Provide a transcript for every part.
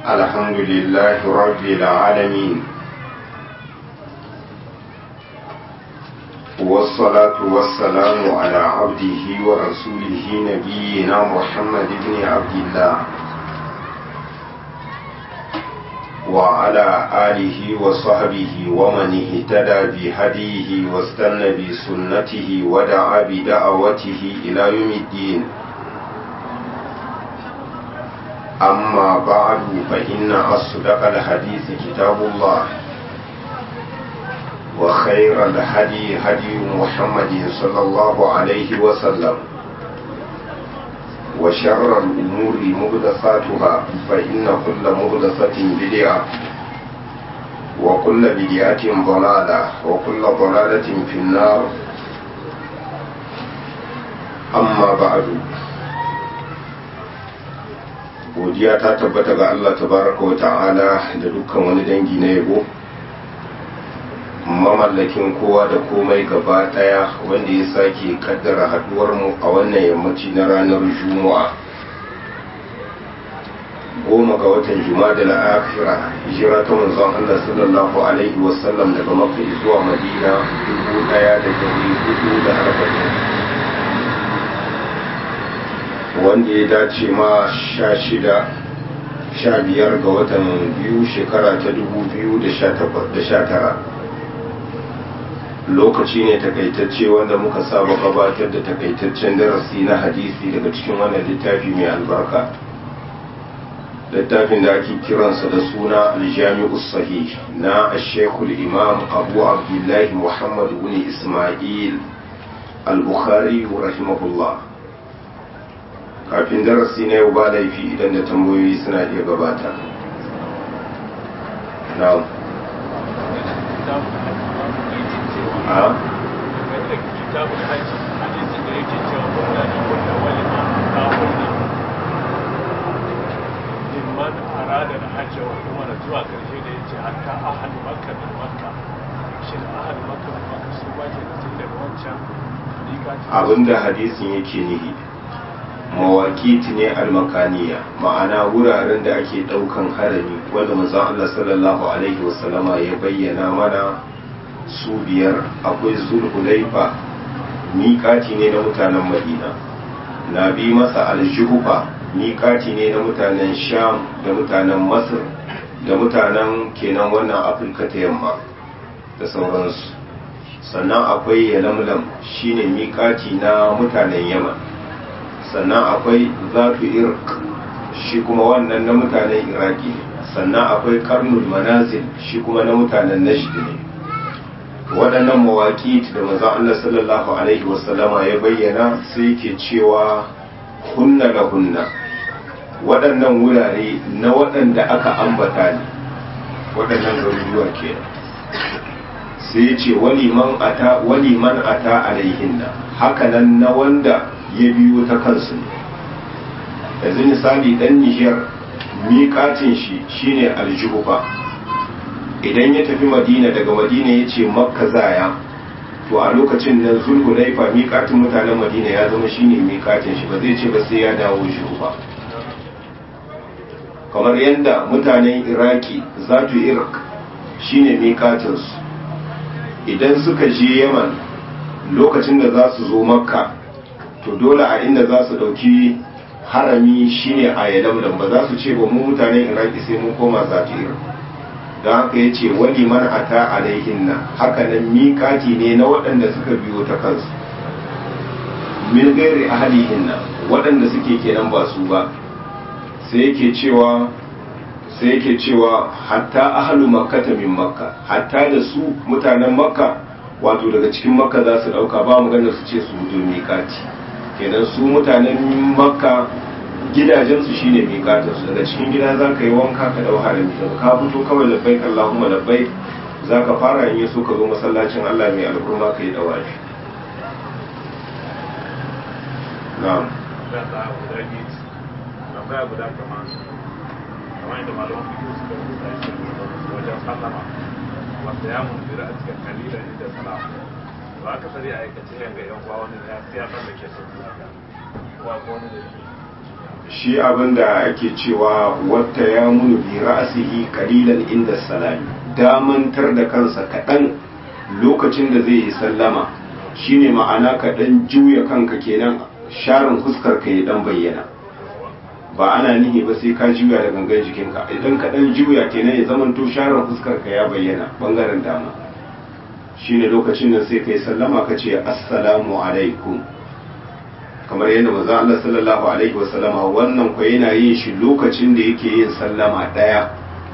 الحمد لله رب العالمين والصلاة والسلام على عبده ورسوله نبينا محمد بن عبد الله وعلى آله وصحبه ومن اهتدى بهديه واستنى بسنته ودعا بدعوته إلى يوم الدين. أما بعد فإن أصدق الحديث كتاب الله وخير الهدي هدي محمد صلى الله عليه وسلم وشر الأمور محدثاتها فإن كل محدثة بدعة وكل بدعة ضلالة وكل ضلالة في النار. أما بعد godiya ta tabbata ga Allah tabaraka wa ta'ala da dukkan wani dangi na yabo, mamallakin kowa da komai gaba daya, wanda ya sake kaddara haduwar mu a wannan yammaci na ranar Juma'a 10 ga watan Jumadal Akhira, hijira ta manzon Allah sallallahu alaihi wasallam daga Makka zuwa Madina 1440, wanda ya dace ma 15 ga watan biyu shekara ta 2019. Lokaci ne takaitacce wanda muka saba gabatar da takaitaccen darasi na hadisi daga cikin wannan littafi mai albarka, littafin da ake kiransa da suna Al-Jami'us Sahih na Sheikhul Imam Abu Abdullahi Muhammad ibn Isma'il Al-Bukhari rahimahullah. Kafin darasi na yau ba laifi idan da tambayoyi suna iya gabata. Na'am. Abinda hadisin yake nihi mawakiti ne almakaniya, ma'ana wuraren da ake daukan harami, wanda manzon Allah sallallahu alaihi wasallama ya bayyana mana su biyar. Akwai Zulhulaifa, miƙati ne na mutanen Madina, na bi masa Aljuhufa, miƙati ne na mutanen Sham da mutanen Masar da mutanen kenan wannan Afirka ta yamma da sauransu. Sannan akwai Yalamlam, shine miƙati na mutanen Yaman. Sannan akwai Zatu Irq, shi kuma wannan na mutanen Iraki. Sannan akwai Karnul Manazil, shi kuma na mutanen Najd ne. Waɗannan mawaƙi da manzon Allah sallallahu alaihi wasallama ya bayyana, sai yake cewa hunna la hunna, waɗannan wurare na waɗanda aka ambata ne, waɗannan garuruwa kenan. Sai ya ce waliman ata alaihinna, hakanan na wanda ya biyo ta kansu ne. Yanzu misali dan Nijar, miƙatin shi shine Aljuhufa. Idan ya tafi Madina, daga Madina ya ce Makka zaya, to a lokacin nan Zulhulaifa, miƙatin mutanen Madina, ya zama shine miƙatin shi, ba zai ce ba sai ya dawo Juhufa. Kamar yadda mutanen Iraki, Zatu Irq shine miƙatinsu. Idan suka je Yaman, lokacin da za su zo Makka, to dole a inda za su dauki harami shine a Yalamlam, ba za su ce ba mu mutanen Iraki sai mun koma Zatir. Don haka ya ce wani man ata alaihinna, haka nan miƙati ne na waɗanda suka biyo ta kansu, min gairi ahlihinna, waɗanda suke kenan ba su ba. Sai yake cewa hatta ahlu makkata min makka, hatta da su mutanen Makka, wato daga cikin Makka za su dauka, ba maganar su ce su zo miƙati. Kenan su mutanen Makka gidajensu shine miƙatinsu, daga cikin gida za ka yi wanka ka dau harami, daga ka fito kawai labbaik Allahumma labbaik, za ka fara yin so ka zo masallacin Allah mai alkurma ka yi dawafi. Na'am. kamar yadda malaman fiƙo suka rubuta shi wajen sallama, wanda ya mundira a cikin kalilan inda salama. Ba aka sani a aikace yanga yan uwa wani ya tsallake sau ko wani da shi abinda ake cewa wata ya munu bi ra'asihi qalilan inda salami, damantar da kansa kaɗan lokacin da zai yi sallama shine ma'ana kaɗan juya kanka kenan sharin fuskar ka ya dan bayyana, ba ana nihi ba sai ka juya da gangan jikinka, idan kaɗan juya kenan ya zamanto sharin fuskar ka ya bayyana bangaren dama, shine lokacin da sai kai sallama ka ce assalamu alaikum, kamar yadda manzo Allah sallallahu alaihi wasallama wannan ko yana yin shi lokacin da yake yin sallama daya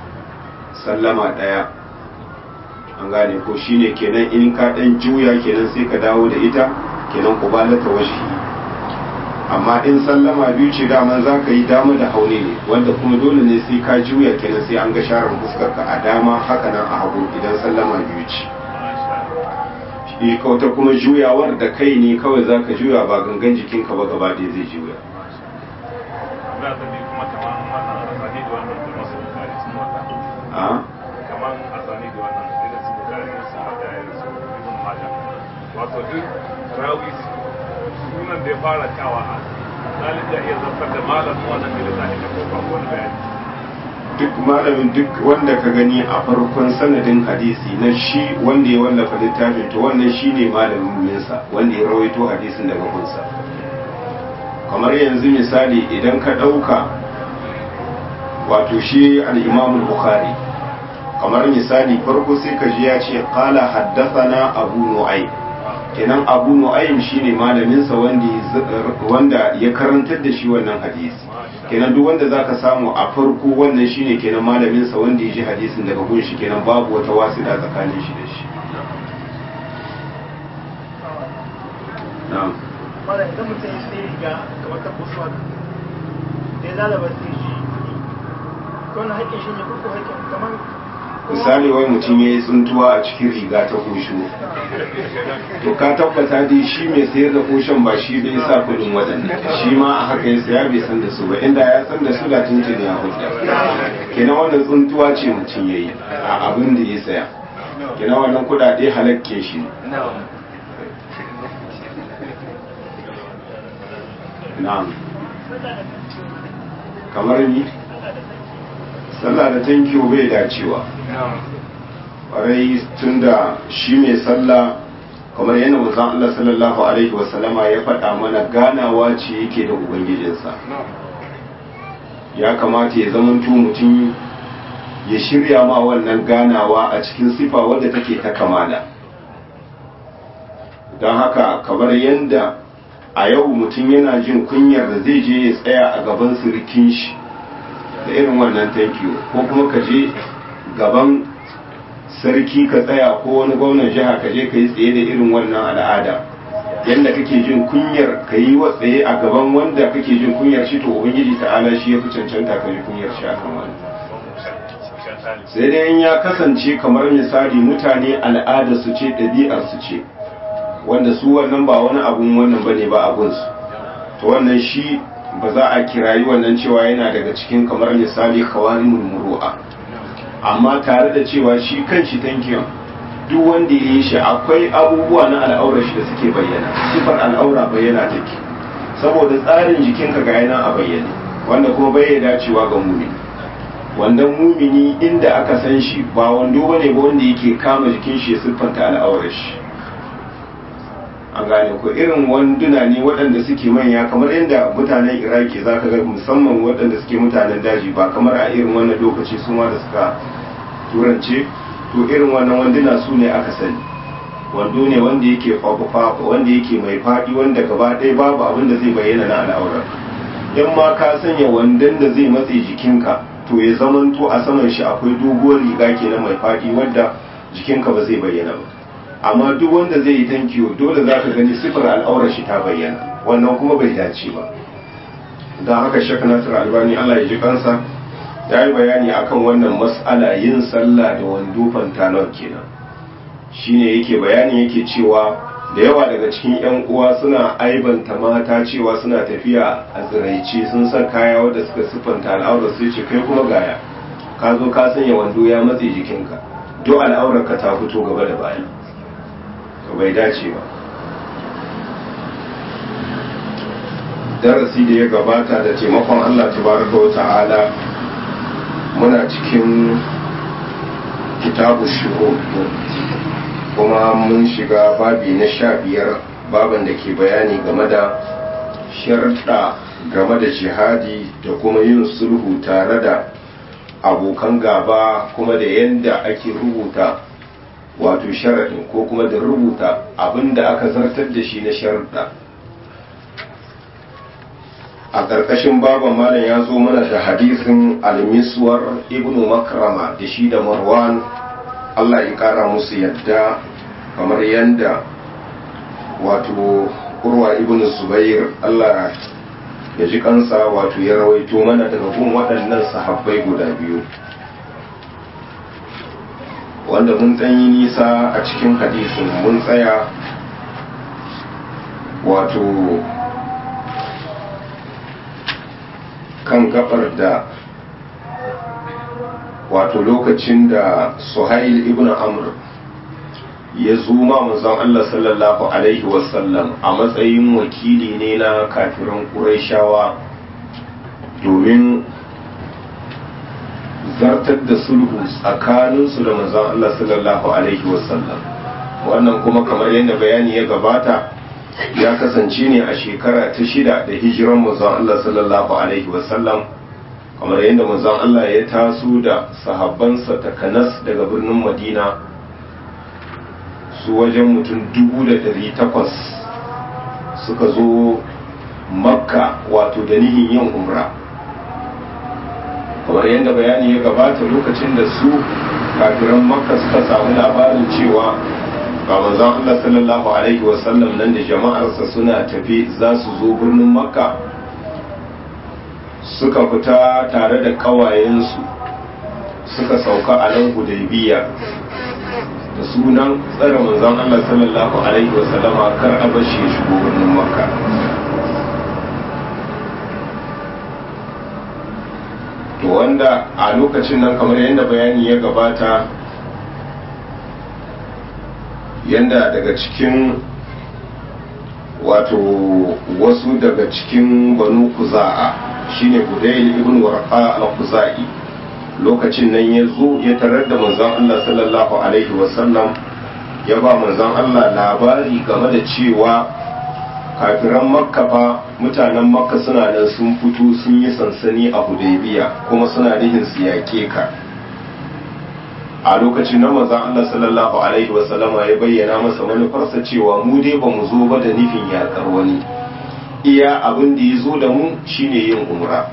an gane ko, shine kenan in ka dan juya kenan sai ka dawo da ita kenan qubalata wajhi. amma in sallama biyu ce daman za ka yi dama da haune ne, wanda kuma dole ne sai ka juya kenan sai an ga sharar fuskar ka a dama haka nan a hagu idan sallama biyu ce. Kauta kuma juyawar da kai ne kawai za ka juya ba gangan jikinka ba gaba ɗaya zai juya. wato duk rawi sunan da ya fara kawa a zalin da iya zartar da malamin wannan da zai da ko wani bayani. Duk malamin duk wanda ka gani a farkon sanadin hadisi na shi wanda ya wallafa littafin to wannan shine malamin minsa wanda ya rawaito hadisin daga kunsa. Kamar yanzu misali idan ka ɗauka wato shi al-Imam al-Bukhari, kamar misali farko sai ka ji ya ce qala haddathana Abu Nu'aym, kenan Abu Nu'aym shine malaminsa wanda ya karantar da shi wannan hadisi, kenan duk wanda zaka samu a farko wannan shine kenan malaminsa wanda ya ji hadisin daga gun shi, kenan babu wata wasila tsakanin shi da shi. na'am mara idan mutum ya sai riga kamar ta kusuwa da ya lalaba sai shi kawai haƙƙin shi ne ko haƙƙin kamar misali wai mutum ya yi tsuntuwa a cikin riga ta kushu, to ka tabbata dai shi mai sayar da kushen ba shi bai sa kudin waɗanda shi ma a haka ya saya bai san da su ba, inda ya san da su da tuntun ya hujja, kenan wannan tsuntuwa ce mutum ya yi a abin da ya saya, kenan wannan kudade halakke shi ne. na'am kamar ni sallah da tankiyo bai dacewa ƙwarai, tun da shi mai sallah kamar yana manzon Allah sallallahu alaihi wasallama ya faɗa mana ganawa ce yake da ubangijinsa, ya kamata ya zamanto mutum ya shirya ma wannan ganawa a cikin sifa wadda take ta kamala. don haka kamar yadda a yau mutum yana jin kunyar da zai je ya tsaya a gaban sirikin shi da irin wannan tankiyo, ko kuma ka je gaban sarki ka tsaya ko wani gwamnan jiha ka je ka yi tsaye da irin wannan al'ada, yadda kake jin kunyar ka yi wa tsaye a gaban wanda kake jin kunyar shi, to ubangiji ta'ala shi ya fi cancanta ka ji kunyar shi akan wani. sai dai in ya kasance kamar misali mutane al'ada su ce ɗabi'ar su ce wanda su wannan ba wani abun wannan bane ba abun su, to wannan shi ba za a kirayi wannan cewa yana daga cikin kamar misali kawarimul muru'a, amma tare da cewa shi kanshi tankiyan duk wanda ya yi shi akwai abubuwa na al'aurar shi da suke bayyana, sifar al'aura bayyana take saboda tsarin jikinka ga yana a bayyane, wanda kuma bai dacewa ga mumini. wanda mumini inda aka san shi ba wando bane ba wanda yake kama jikin shi ya siffanta al'aurar shi, an gane ko irin wanduna ne waɗanda suke manya kamar yadda mutanen iraki za ka ga musamman waɗanda suke mutanen daji, ba kamar a irin wannan lokaci su ma da suka turance, to irin wannan wanduna su ne aka sani, wando ne wanda yake fafa wanda yake mai faɗi wanda gaba ɗaya babu abin da zai bayyana na al'aurar. in ma ka sanya wandon da zai matse jikinka to ya zamanto a saman shi akwai doguwar riga kenan mai faɗi wadda jikinka ba zai bayyana ba, amma duk wanda zai yi tankiyo dole za ka gani sifar al'aurar shi ta bayyana, wannan kuma bai dace ba. don haka Sheikh Nasir Albani Allah ya ji kansa ya yi bayani akan wannan mas'ala yin sallah da wando pantalon kenan, shine yake bayani yake cewa da yawa daga cikin yan uwa suna aibanta mata cewa suna tafiya a tsiraice sun san kaya wadda suka siffanta al'aurar sai ce kai kuma gaya ka zo ka sanya wando ya matse jikinka duk al'aurar ka ta fito gaba da baya, bai dace ba. darasi da ya gabata da taimakon Allah tabaraka wa ta'ala muna cikin kitabu shuhud kuma mun shiga babi na 15 baban da ke bayani game da sharɗa game da jihadi da kuma yin sulhu tare da abokan gaba kuma da yadda ake rubuta wato sharaɗin ko kuma da rubuta abinda aka zartar da shi na sharɗa. A ƙarƙashin baban malam ya zo mana da hadisin al-miswar ibnu makrama da shi da marwan Allah ya ƙara musu yadda kamar yadda wato urwa ibnu zubair Allah ya ji kansa wato ya rawaito mana daga gun waɗannan sahabbai guda biyu, wanda mun yi nisa a cikin hadisin mun tsaya wato kan gabar da wato lokacin da Suhail ibn Amr ya zuma manzon Allah sallallahu alaihi wasallam a matsayin wakili ne na kafiran Qurayshawa domin zartar da sulhu tsakaninsu da manzon Allah sallallahu alaihi wasallam. Wannan kuma kamar yadda bayani ya gabata ya kasance ne a shekara ta 6 da hijiran manzon Allah sallallahu alaihi wasallam, kamar yadda manzon Allah ya taso da sahabbansa takanas daga birnin Madina su wajen mutum 800 suka zo Makka wato da nihin yin umra. Kamar yadda bayani ya gabata lokacin da su kafiran Makka suka samu labarin cewa ga manzon Allah sallallahu alaihi wasallam nan da jama'arsa suna tafi za su zo birnin Makka, suka fita tare da kawayensu suka sauka a nan Hudaybiya da sunan tsare manzon Allah sallallahu alaihi wasallama kar a bashi ya shigo birnin Makka. To wanda a lokacin nan kamar yadda bayani ya gabata, yanda daga cikin wato wasu daga cikin banu kuza'a shine Budayl ibn Warqa al-Khuzai, lokacin nan ya zo ya tarar da manzon Allah sallallahu alaihi wasallam, ya ba manzon Allah labari game da cewa kafiran Makka fa mutanen Makka suna nan sun fito sun yi sansani a Hudaybiya kuma suna nihin su yaƙe ka. A lokacin nan manzon Allah sallallahu alaihi wasallama ya bayyana masa manufarsa cewa mu dai ba mu zo ba da nufin yaƙar wani, iya abin da ya zo da mu shine yin umra.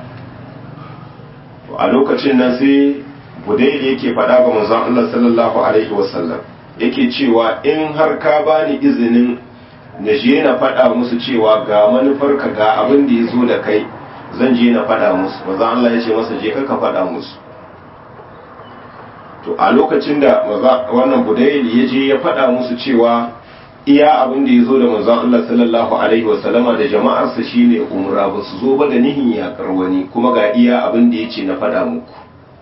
A lokacin nan sai Budayl yake faɗa ga manzon Allah sallallahu alaihi wasallam, yake cewa in har ka bani izinin na je na faɗa musu cewa ga manufarka ga abin da ya zo da kai, zan je na faɗa musu. Manzon Allah ya ce masa je ka faɗa musu. To a lokacin da wannan Budayl ya je ya faɗa musu cewa iya abin da ya zo da manzon Allah sallallahu alaihi wasallama da jama'arsa shine umra, ba su zo ba da nihin yakar wani, kuma ga iya abin da ya ce na faɗa muku.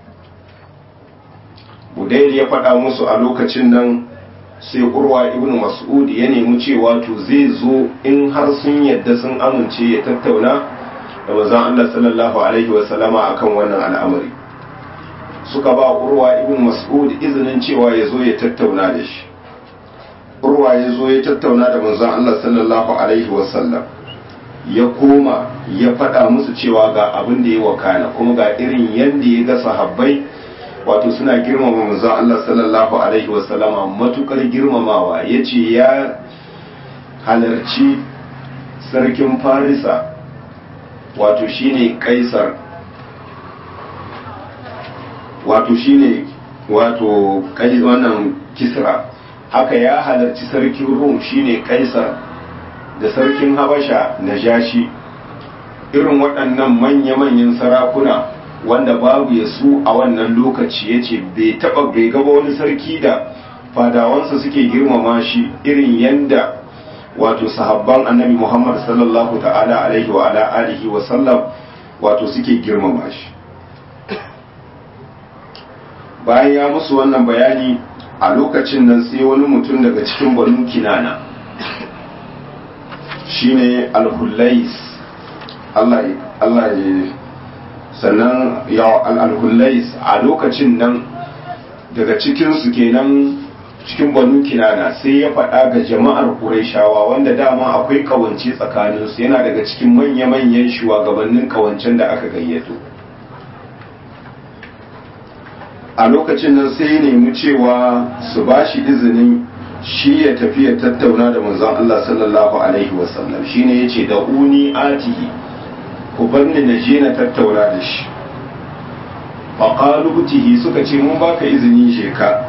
Budayl ya faɗa musu a lokacin nan sai Urwa ibn Mas'ud ya nemi cewa to zai zo in har sun yadda sun amince ya tattauna da manzon Allah sallallahu alaihi wasallama akan wannan al'amari. Suka ba Urwa ibn Mas'ud izinin cewa ya zo ya tattauna da shi. Urwa ya zo ya tattauna da manzon Allah sallallahu alaihi wasallam, ya koma ya faɗa musu cewa ga abin da ya wakana kuma ga irin yadda ya ga sahabbai wato suna girmama manzon Allah sallallahu alaihi wasallama matukar girmamawa. Ya ce ya halarci sarkin Farisa wato shine Kaisar, wato shine wato wannan Kisra, haka ya halarci sarkin Rum shine Kaisar da sarkin Habasha Najashi. Irin waɗannan manya-manyan sarakuna wanda babu ya su a wannan lokaci, ya ce bai gaba wani sarki da fadawansa suke girmama shi irin yanda wato sahabban annabi Muhammad sallallahu ta'ala alaihi wa ala alihi wa sallam wato suke girmama shi. Bayan ya musu wannan bayani, a lokacin nan sai wani mutum daga cikin Banu Kinana shine Al-Hullais Allah ya sannan ya al-Hullais a lokacin nan daga cikinsu kenan cikin Banu Kinana sai ya faɗa ga jama'ar Qurayshawa wanda dama akwai kawance tsakaninsu, yana daga cikin manya-manyan shugabannin kawancen da aka gayyato. A lokacin nan sai ya nemi cewa su ba shi izinin shi ya tafi ya tattauna da manzon Allah sallallahu alaihi wasallam, shine yace da uni atihi, ku banni na je na tattauna da shi. Faqalu utihi, suka ce mun baka izini je ka.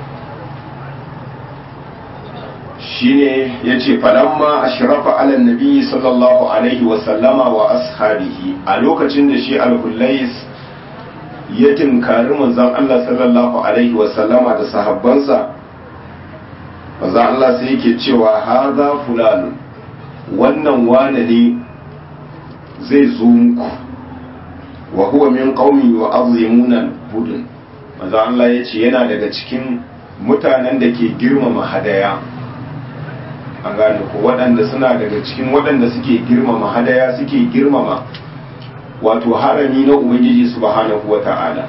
Shine yace falamma ashrafa ala nabi sallallahu alaihi wasallama wa ashabihi, a lokacin da shi al-Hullais ya tinkari manzon Allah sallallahu alaihi wasallama da sahabbansa, manzon Allah sai yake cewa haza fulanu, wannan wane ne zai zo muku, wa huwa min qaumi wa azimuna budun. Manzon Allah yace yana daga cikin mutanen da ke girmama hadaya, an gane ko waɗanda suna daga cikin waɗanda suke girmama hadaya, suke girmama wato harami na Ubangiji subhanahu wata'ala,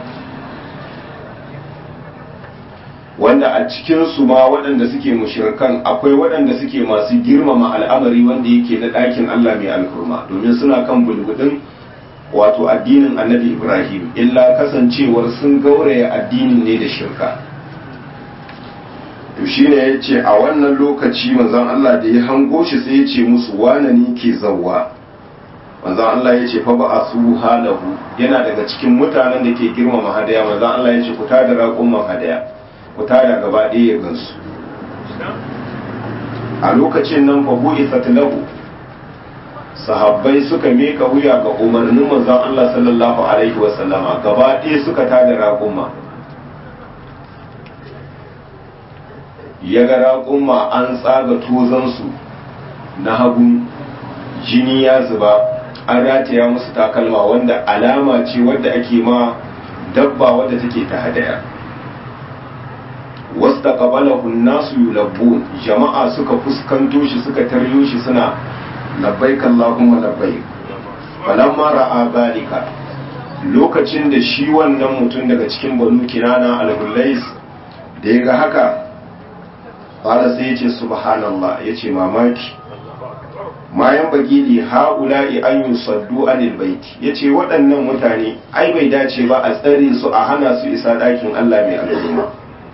wanda a cikinsu ma waɗanda suke mushrikan akwai waɗanda suke masu girmama al'amari wanda yake na ɗakin Allah mai alkurma, domin suna kan bulbudin wato addinin annabi Ibrahim, illa kasancewar sun gauraya addinin ne da shirka. To shine ya ce a wannan lokaci manzon Allah da ya hango shi sai ya ce musu wane ne ke zawwa. Manzon Allah ya ce fa ba a su halahu, yana daga cikin mutanen da ke girmama hadaya. Manzon Allah ya ce ku tada raƙumman hadaya, ku tada gaba ɗaya ya gansu. A lokacin nan fa bu'ithat lahu, sahabbai suka meka wuya ga umarnin manzon Allah sallallahu alaihi wasallama, gaba ɗaya suka tada raƙumma. Ya ga raƙumma an tsaga tozansu na hagu, jini ya zuba, an rataya musu takalma, wanda alama ce wadda ake ma dabba wadda take ta hadaya. Wasu taƙabalahun nasu yulabbun, jama'a suka fuskanto shi suka taryo shi suna labbaik Allahumma labbaik. Falamma ra'a zalika, lokacin da shi wannan mutum daga cikin Banu Kinana al-Hullais da ya ga haka, qala sai yace subhanallah, yace mamaki, ma yan bagili haula'i an yusaddu anil bait, yace waɗannan mutane ai bai dace ba a tsare su a hana su isa ɗakin Allah mai al'umma.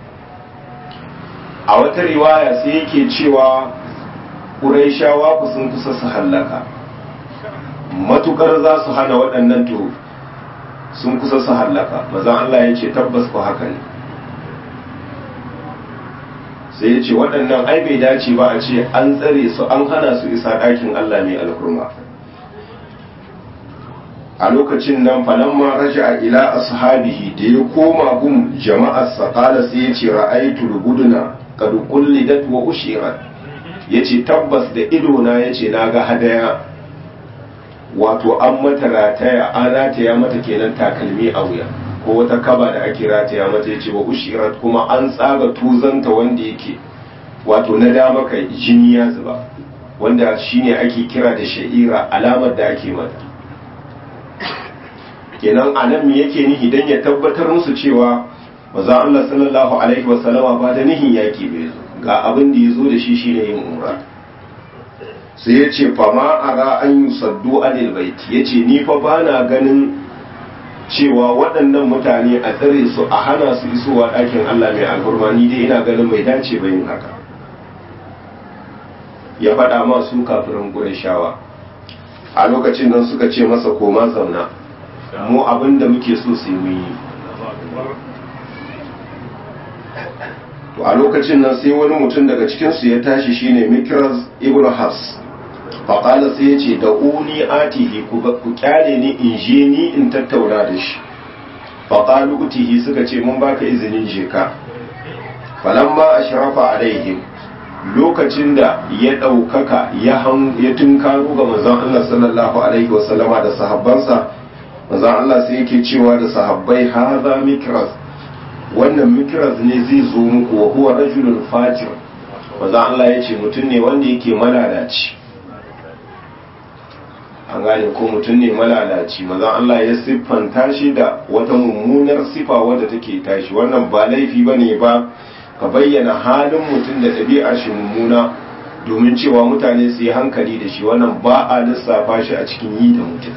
A wata riwaya sai yake cewa Qurayshawa ku sun kusa su hallaka, matukar za su hana waɗannan to sun kusa su hallaka. Manzon Allah yace tabbas ku haka ne. Sai ya ce waɗannan ai bai dace ba a ce an tsare su an hana su isa ɗakin Allah mai alhurma. A lokacin nan falamma raja'a ila ashabihi, da ya koma gun jama'arsa, qala sai ya ce ra'aytu rubuduna qad qullidat wa ushirat, yace tabbas da ido na yace naga hadaya wato an mata rataya, an rataya mata kenan takalmi a wuya ko wata kaba da ake rataya mata, yace wa ushirat, kuma an tsaga tuzanta wanda yake wato na dama kai jini ya zuba, wanda shine ake kira da sha'ira, alamar da ake mata. Kenan anan me yake nihi dan ya tabbatar musu cewa manzo Allah sallallahu alaihi wasallama ba da nihin yaki bai zo, ga abin da yazo da shi shine yin umra. Sai ya ce fa ma ara an yusaddu anil bait, yace ni fa bana ganin cewa waɗannan mutane a tsare su a hana su isowa ɗakin Allah mai alhurma, ni dai ina ganin bai dace ba yin haka. Ya faɗa masu kafirin Qurayshawa. A lokacin nan suka ce masa koma zauna, mu abin da muke so sai mu yi. To a lokacin nan sai wani mutum daga cikinsu ya tashi, shine Mikraz ibn Hafs. faƙala sai ya ce da uni atihi, ku kyale ni in je ni in tattauna da shi. faƙalu utihi, suka ce mun baka izinin je ka. falamma ashrafa alaihim, lokacin da ya ɗaukaka ya tunkaro ga manzon Allah sallallahu alaihi wasallama da sahabbansa, manzon Allah sai yake cewa da sahabbai haza mikraz, wannan mikraz ne zai zo muku, wa huwa rajulun fajir. manzon Allah ya ce mutum ne wanda yake malalaci, an gane ko mutum ne malalaci manzon Allah ya siffanta shi da wata mummunar sifa wadda take tashi. wannan ba laifi bane ba ka bayyana halin mutum da ɗabi'ar shi mummuna domin cewa mutane su yi hankali da shi, wannan ba a lissafa shi a cikin yi da mutum.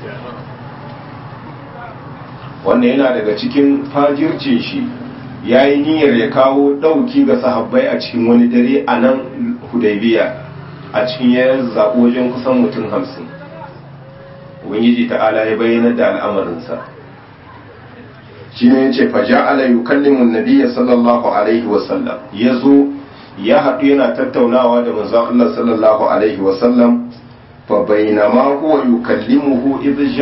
wannan yana daga cikin fajircin shi, ya yi niyyar ya kawo ɗauki ga sahabbai a cikin wani dare a nan Hudaybiya, a cikin ya zaɓi wajen kusan mutum 50. ubangiji ta'ala ya bayyana da al'amarinsa. shi ne ya ce faja'ala yukallimu nabiyya sallallahu alaihi wasallam, ya zo ya haɗu yana tattaunawa da manzon Allah sallallahu alaihi wasallam. fa bainama huwa yukallimuhu idh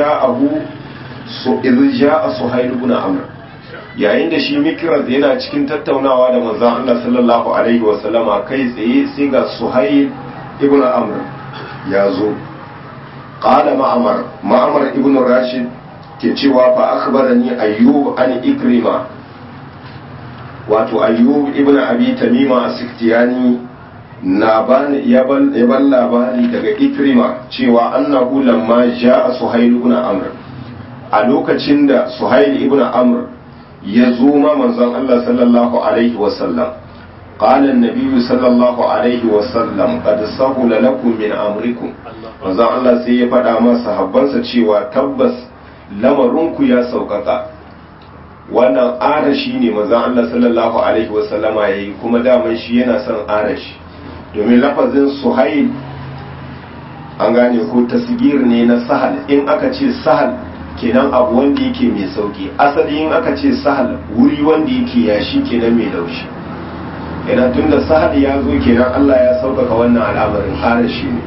ja'a Suhayl ibn Amr, yayin da shi Mikraz yana cikin tattaunawa da manzon Allah sallallahu alaihi wasallama, kai tsaye sai ga Suhayl ibn Amr ya zo. qala Ma'mar ibn Rashid ke cewa fa akhbarani Ayyub an Ikrima, wato Ayyub ibn Abi Tamima as-Sikhtiyani ya ban labari daga Ikrima cewa annahu lamma ja'a Suhayl ibn Amr, a lokacin da Suhayl ibn Amr ya zo ma manzon Allah sallallahu alaihi wasallam, qala an-nabiy sallallahu alaihi wasallam qad sahula lakum min amrikum, manzon Allah sai ya faɗa masa sahabbansa cewa tabbas lamarinku ya sauƙaƙa. wannan arashi ne manzon Allah sallallahu alaihi wasallama yayi, kuma daman shi yana son arashi, domin lafazin Suhayl an gane ko tasgir ne na sahal. in aka ce sahal kenan abu wanda yake mai sauki, asali in aka ce sahal wuri wanda yake yashi kenan mai laushi. kenan tunda sahal ya zo kenan Allah ya sauƙaƙa wannan al'amarin, arashi ne.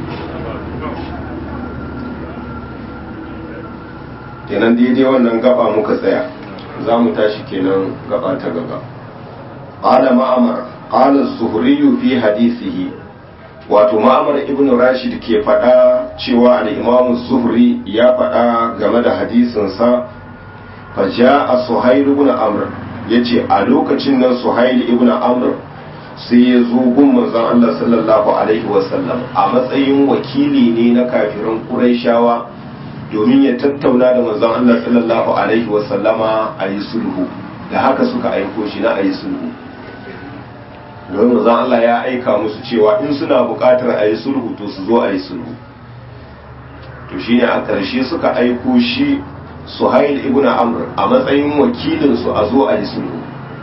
kenan daidai wannan gaba muka tsaya, za mu tashi kenan gaba ta gaba. qala Ma'mar qala az-Zuhri fi hadithihi, wato Ma'mar ibn Rashid ke faɗa cewa al-Imam az-Zuhri ya faɗa game da hadisin sa, fa ja'a Suhayl ibn Amr, yace a lokacin nan Suhayl ibn Amr sai ya zo gun manzon Allah sallallahu alaihi wasallam a matsayin wakili ne na kafirin Qurayshawa, domin ya tattauna da manzon Allah sallallahu alaihi wasallama a yi sulhu. da haka suka aiko shi na a yi sulhu, domin manzon Allah ya aika musu cewa in suna buƙatar a yi sulhu to su zo a yi sulhu. to shine a ƙarshe suka aiko shi Suhayl ibn Amr a matsayin wakilinsu a zo a yi sulhu.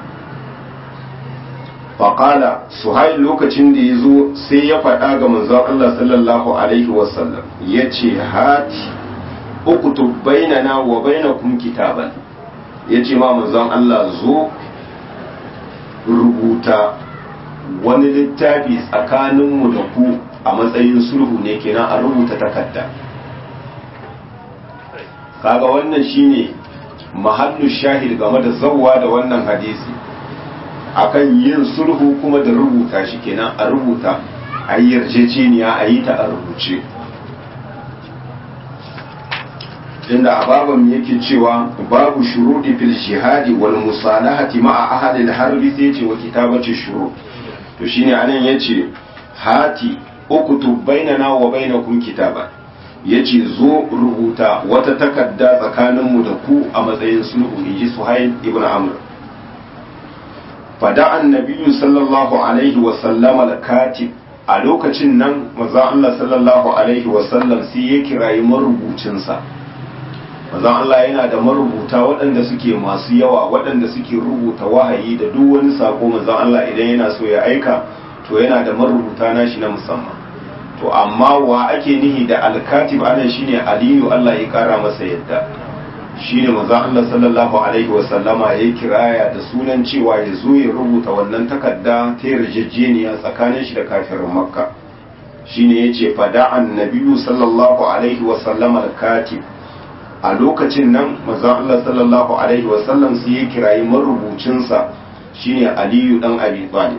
faƙala Suhayl lokacin da ya zo sai ya faɗa ga manzon Allah sallallahu alaihi wasallam, ya ce hati uktub bainana wa bainakum kitaban, yace ma manzon Allah zo rubuta wani littafi tsakaninmu da ku a matsayin sulhu ne, kenan a rubuta takarda. kaga wannan shine mahallu shahid game da zawwa da wannan hadisi akan yin sulhu kuma da rubuta shi, kenan a rubuta a yi yarjejeniya a yi ta a rubuce. inda a baban yake cewa babu shuruɗi fil jihadi wal musalahati ma'a ahli al-harbi, sai ce wa kitabati shurut. to shine anan yace hati uktub bainana wa bainakum kitaba, yace zo rubuta wata takarda tsakaninmu da ku a matsayin sulhu, inji Suhayl ibn Amr. fada annabi sallallahu alaihi wa sallam al-katib, a lokacin nan manzo Allah sallallahu alaihi wa sallam sai ya kirayi marubucinsa. manzon Allah yana da marubuta waɗanda suke masu yawa, waɗanda suke rubuta wahayi da duk wani sako. manzon Allah idan yana so ya aika to yana da marubuta nashi na musamman. to amma wa ake nihi da alkatib anan shine Aliyu, Allah ya kara masa yadda. shine manzon Allah sallallahu alaihi wasallama ya kiraya da sunan cewa ya zo ya rubuta wannan takarda ta yarjejeniya tsakanin shi da kafirin Makka. shine yace fada'an nabiyyu sallallahu alaihi wasallama alkatib, a lokacin nan manzon Allah sallallahu alaihi wasallam sai ya kirayi marubucinsa shine Aliyu dan Abi Talib.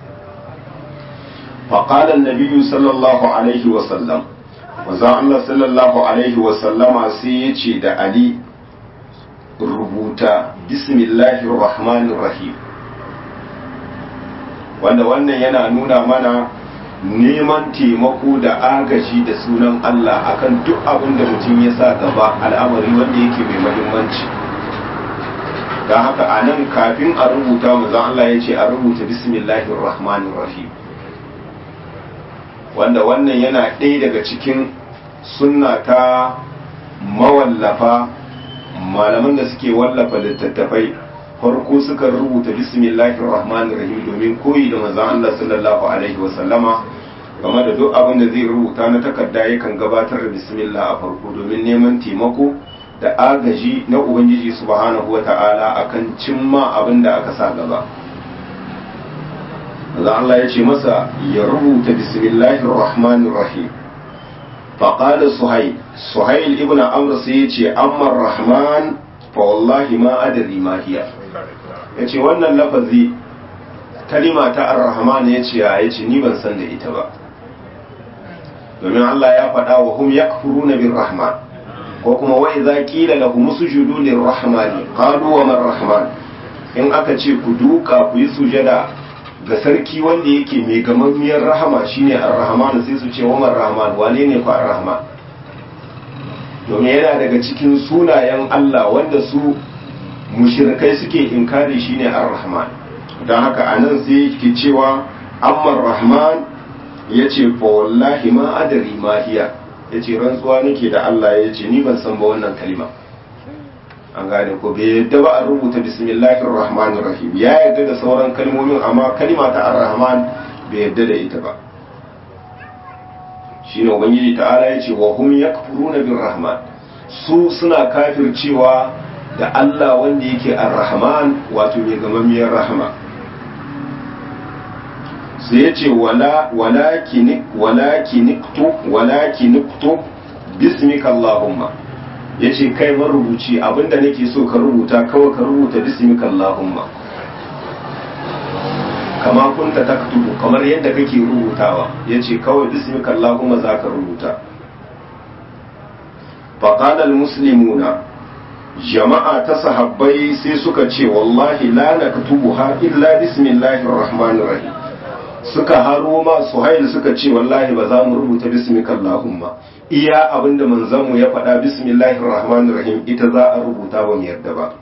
faqala an-nabiyyu sallallahu alaihi wasallam, manzon Allah sallallahu alaihi wasallama sai ya ce da Ali, rubuta bismillahir rahmanir rahim. wanda wannan yana nuna mana neman taimako da agaji da sunan Allah akan duk abin da mutum ya sa gaba, al'amari wanda yake mai muhimmanci. don haka a nan kafin a rubuta manzon Allah ya ce a rubuta bismillahir rahmanir rahim, wanda wannan yana ɗaya daga cikin sunna ta mawallafa malaman da suke wallafa littattafai. Farko suka rubuta bismillahir rahmanir rahim domin koyi da manzon Allah sallallahu alaihi wasallama game da duk abin da zai rubuta na takarda yakan gabatar da bismillah a farko domin neman taimako da agaji na ubangiji subhanahu wata'ala akan cimma abin da aka sa gaba. manzon Allah ya ce masa ya rubuta bismillahir rahmanir rahim. faqala suhail ibn amr sai ya ce amma rahman fa wallahi ma adri ma hiya. ya ce wannan lafazi kalima ta ar-rahman ya ce ni ban san da ita ba, domin Allah ya faɗa wa hum yakfuruna bir rahman, ko kuma wa idza qila lahum usjudu lir rahmani qalu wa man rahman. in aka ce ku duka ku yi sujada ga sarki wanda yake mai gamammiyar rahama shine ar-rahman, sai su ce wa man rahman, wane ne ku ar-rahman? domin yana daga cikin sunayen Allah wanda su mushrikai suke inkari shine ar-rahman. don haka anan sai yake cewa amma rahman yace fa wallahi ma adri ma hiya, yace rantsuwa nake da Allah yace ni ban san ba wannan kalima. an gane ko bai yadda ba a rubuta bismillahir rahmanir rahim, ya yadda da sauran kalmomin amma kalima ta ar-rahman bai yadda da ita ba. shine ubangiji ta'ala yace wa hum yakfuruna bir rahman, su suna kafircewa da Allah wanda yake ar-rahman, wato mai gamammiyar rahama. sai yace walakin iktub bismika allahumma, yace kai marubuci abinda nake so ka rubuta kawai ka rubuta bismika allahumma kama kunta taktubu, kamar yadda kake rubutawa. yace kawai bismika allahumma zaka rubuta. faqala almuslimuna, jama'a ta sahabbai sai suka ce wallahi la naktubuha illa bismillahir rahmanir rahim. suka haro ma Suhail suka ce wallahi ba za mu rubuta bismika allahumma, iya abinda manzanmu ya faɗa bismillahir rahmanir rahim ita za a rubuta, ba mu yarda ba.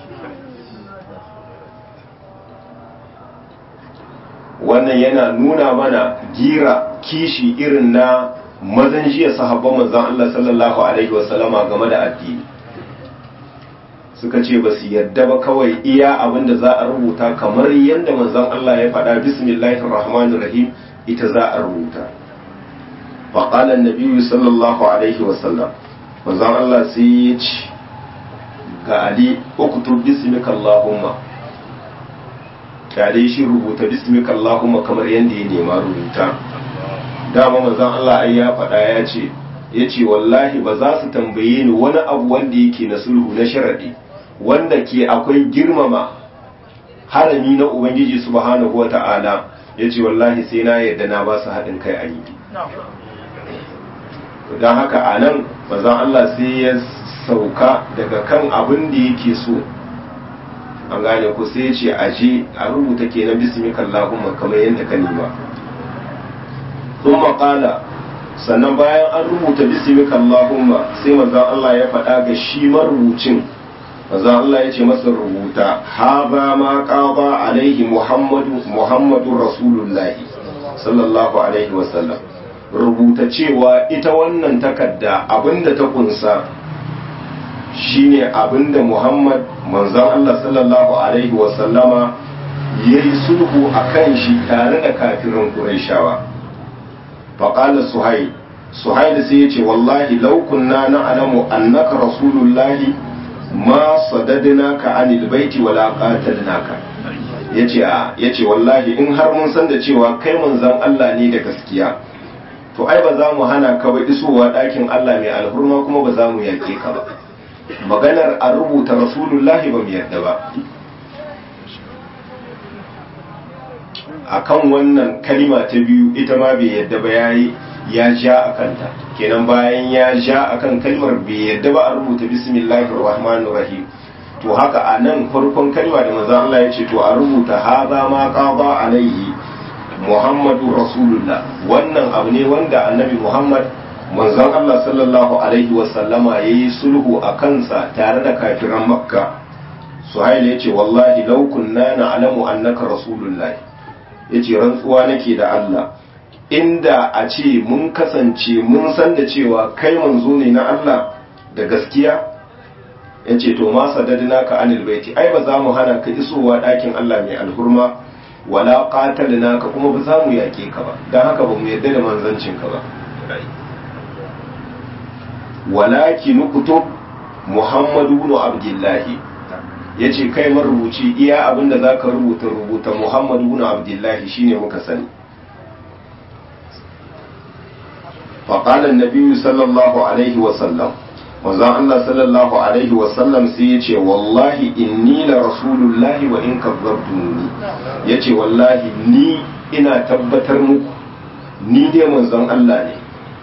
wannan yana nuna mana gira kishi irin na mazan jiya sahabban manzan Allah sallallahu alaihi wasallama game da addini. suka ce ba su yarda ba, kawai iya abinda za a rubuta kamar yadda manzan Allah ya faɗa bismillahir rahmanir rahim ita za a rubuta. faƙalar nabiyu sallallahu alaihi wasallam, manzan Allah sai ya ce ga Ali uktub bismika Allahumma, kyale shi rubuta bismika Allahumma kamar yadda ya nema rubuta. dama manzan Allah ai ya faɗa ya ce wallahi ba za su tambaye ni wani abu wanda yake na sulhu na sharadi wanda ke akwai girmama harami na Ubangiji subhanahu wa ta'ala, ya ce wallahi sai na yadda na ba su haɗin kai a yi. don haka a nan manzon Allah sai ya sauka daga kan abin da yake so, an gane ku, sai ya ce aje a rubuta kenan bismika Allahumma kamar yadda ka nema. sun maƙala, sannan bayan an rubuta bismika Allahumma sai manzon Allah ya faɗa ga shi marubucin, manzon Allah ya ce masa rubuta haza ma qada alaihi muhammadu rasulullahi sallallahu alaihi wasallam, rubuta cewa ita wannan takarda abinda ta kunsa shine abinda Muhammad manzon Allah sallallahu alaihi wasallama yayi sulhu akan shi tare da kafirin Qurayshawa. faqala Suhail sai yace wallahi law kunna na'lamu annaka rasulullahi ma sadadnaka anil baiti wala qatalnaka. yace wallahi in har mun san da cewa kai manzon Allah ne da gaskiya, to ai ba za mu hana ka ba isowa ɗakin Allah mai alhurma, kuma ba za mu yaƙe ka ba. maganar a rubuta rasulullahi ba mu yarda ba. akan wannan kalima ta biyu ita ma bai yarda ba, ya ja a kanta, kenan bayan ya ja akan kalmar bai yarda ba a rubuta bismillahir rahmanir rahim. to haka a nan farkon kalma da manzon Allah ya ce to a rubuta haza ma qada alaihi Muhammadu Rasulullah, wannan abu ne wanda annabi Muhammad manzon Allah sallallahu alaihi wasallama ya yi sulhu a kansa tare da kafiran Makka. Suhail ya ce wallahi law kunna na'lamu annaka Rasulullah, ya ce rantsuwa nake da Allah, inda a ce mun kasance mun san da cewa kai manzo ne na Allah da gaskiya, ya ce to ma sadadna ka anil baiti, ai ba za mu hana ka isowa ɗakin Allah mai alhurma, wala qatalna ka kuma ba za mu yake ka ba, dan haka ba mu yarda da manzancin ka ba. walakin kutub Muhammadu ibn Abdullahi, yace kai marubuci iya abinda zaka rubuta Muhammadu ibn Abdullahi shine muka sani. فقال النبي صلى الله عليه وسلم وزان الله صلى الله عليه وسلم سيجي والله إني لرسول الله وإن كذبتموني يجي والله ني إنا تبتر مكو ني دي منزان الله ني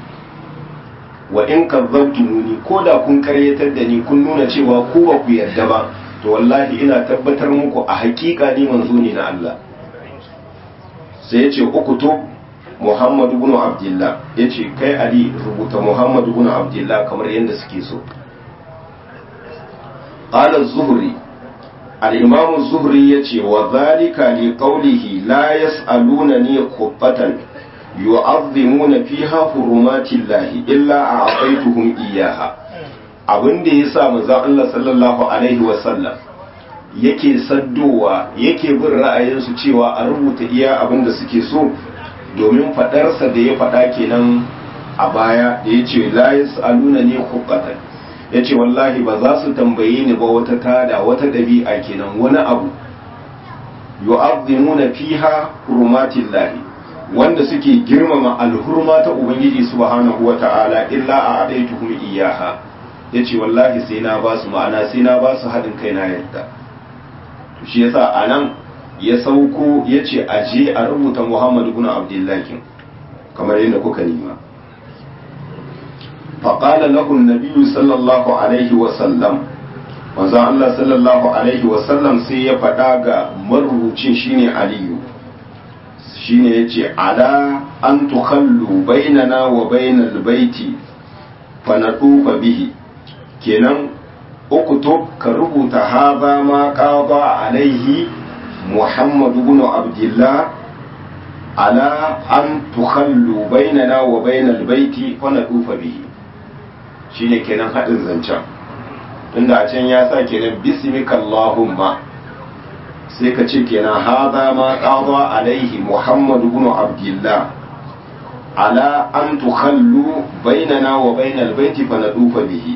وإن كذبتموني كودا كن كريتر دني كن نونا cewa ku ba ku yarda ba, to wallahi ina tabbatar muku a hakika ni manzo ne na Allah. Sai yace ukutub Muhammadu ibn Abdullah, yace kai Ali rubuta Muhammadu ibn Abdullah kamar yadda suke so. Qala az-Zuhri, al-Imam az-Zuhri yace wa dhalika li qawlihi la yas'alunani qubbatan yu'azzimuna fiha hurumatillahi illa a'taytuhum iyyaha. Abinda yasa manzo Allah sallallahu alaihi wa sallam yake saddowa yake bin ra'ayinsu cewa a rubuta iya abinda suke so, domin fadarsa da ya fada kenan a baya da ya ce la yas'aluna ni khubbatan, ya ce wallahi ba za su tambaye ni ba wata tada wata dabi'a kenan wani abu yu'azzimuna fiha hurumatillahi, wanda suke girmama alhurma ta ubangiji subhanahu wata'ala illa a'daituhum iyyaha, ya ce wallahi sai na ba su ma'ana sai na ba su haɗin kai na yadda. Shi yasa anan ya sauko ya ce aje a rubuta Muhammad ibn Abdullahi kamar yadda kuka nima. faƙala lahun nabiyu sallallahu alaihi wasallam, wanzan Allah sallallahu alaihi wasallam sai ya faɗa ga marubucin shine Aliyu, shine ya ce ala an tukhallu bainana wa bainal baiti fa nadufa bihi, kenan uktub ka rubuta haza ma qada alaihi Muhammad ibn Abdullah ala an tukhallu bainana wa bainal baiti fa nadufa bihi, shine kenan hadin zancen tunda a can ya sa kenan bismika Allahumma, sai ka ce kenan hadha ma qada alaihi Muhammad ibn Abdullah ala an tukhallu bainana wa bainal baiti fa nadufa bihi,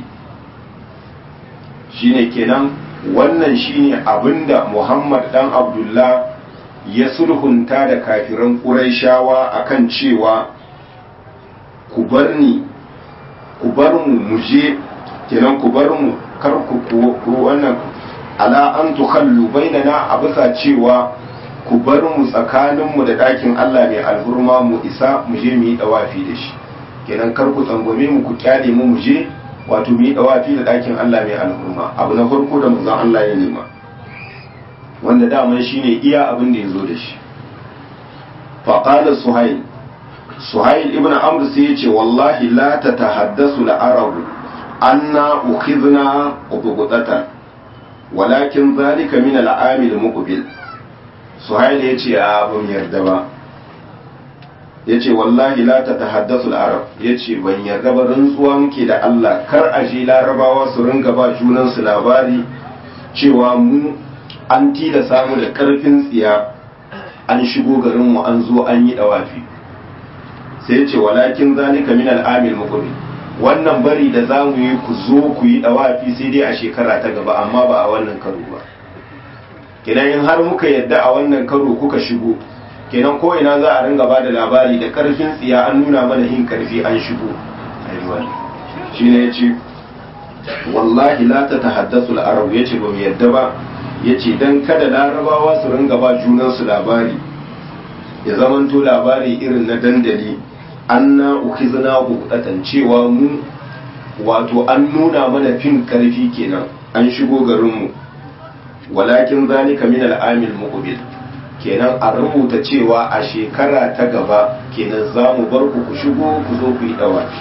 shine kenan wannan shine abinda Muhammad dan Abdullah ya sulhunta da kafiran Qurayshawa akan cewa ku bar mu muje, kenan ku bar mu kar ku wannan ala an tukhallu bainana, a bisa cewa ku bar mu tsakanin mu da ɗakin Allah mai alhurma mu isa mu je mu yi dawafi da shi, kenan kar ku tsangwame mu ku kyale mu je wato mu yi dawafi da ɗakin Allah mai alhurma. Abu na farko da manzon Allah ya nema, wanda daman shine iya abin da ya zo da shi. faqala Suhail ibn Amr sai yace wallahi la tatahaddasu al-arabu anna ukhidna ubughtatan walakin zalika min al-amil muqbil. Suhail yace a ban yarda ba, yace wallahi la tatahaddasu al-arab, yace ban yarda ba, rantsuwa muke da Allah kar a je larabawa su ringa ba junan su labari cewa mu an tilasa mu da karfin tsiya an shigo garin mu an zo an yi dawafi. Sai ce walakin zalika min al-amil muqbil, wannan bari da zamu yi ku zo ku yi dawafi sai dai a shekara ta gaba, amma ba a wannan karo ba. Kenan in har muka yadda a wannan karo kuka shigo, kenan ko ina za a ringa bada labari da karfin tsiya an nuna mana hin karfi an shigo. Shine yace wallahi la tatahaddathu al-arab, yace ba mu yadda ba, yace dan kada larabawa su ringa ba junan su labari, ya zamanto labari irin na dandali, anna ukhizna buqatan, cewa mu wato an nuna mana fin karfi kenan an shigo garin mu, walakin zalika min al-amil muqbil, kenan a rubuta cewa a shekara ta gaba kenan za mu bar ku shigo ku zo ku yi dawafi.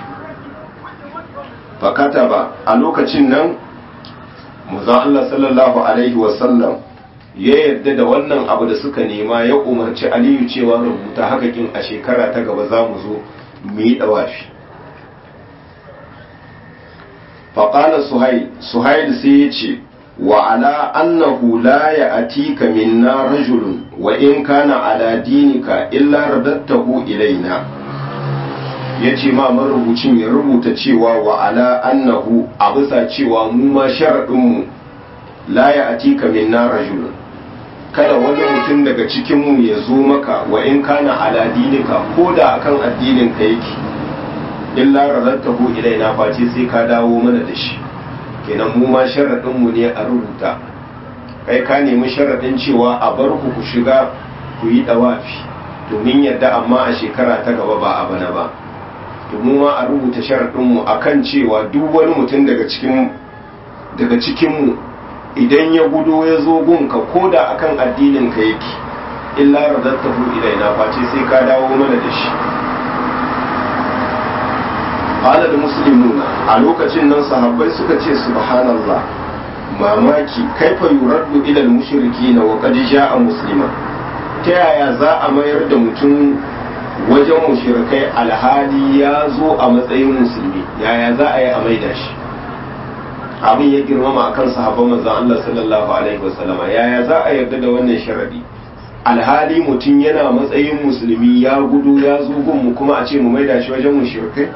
fakata ba a lokacin nan manzon Allah sallallahu alaihi wasallam ya yarda da wannan abu da suka nema, ya umarci Aliyu cewa rubuta haka kin a shekara ta gaba za mu zo mu yi dawafi. faƙala suhail sai ya ce wa ala annahu la ya'tika minna rajulun wa in kana ala dinika illa radattahu ilaina. yace ma marubucin ya rubuta cewa wa ala annahu a bisa cewa mu ma sharadin mu la ya'tika minna rajulun, kada wani mutum daga cikin mu ya zo maka wa in kana ala dinika, ko da akan addinin ka yake, illa radattahu ilaina, face sai ka dawo mana da shi. kenan mu ma sharaɗin mu ne a rubuta. kai ka nemi sharaɗin cewa a bar ku shiga ku yi dawafi domin yadda, amma a shekara ta gaba ba a bana ba. to mu ma a rubuta sharaɗin mu akan cewa duk wani mutum daga cikin mu idan ya gudo ya zo gunka, ko da akan addinin ka yake, illa radattahu ilaina, face sai ka dawo mana da shi. qala muslimuna, a lokacin nan sahabbai suka ce subhanallah, mamaki, kaifa yuraddu ila al-mushrikeena wa qad jaa musliman. ta yaya za a mayar da mutum wajen mushrikai alhali ya zo a matsayin musulmi? yaya za a yi a maida shi? abin ya girmama akan sahabban manzon Allah sallallahu alaihi wasallama. yaya za a yarda da wannan sharadi alhali mutum yana matsayin musulmi ya gudu ya zo gun mu, kuma a ce mu maida shi wajen mushrikai?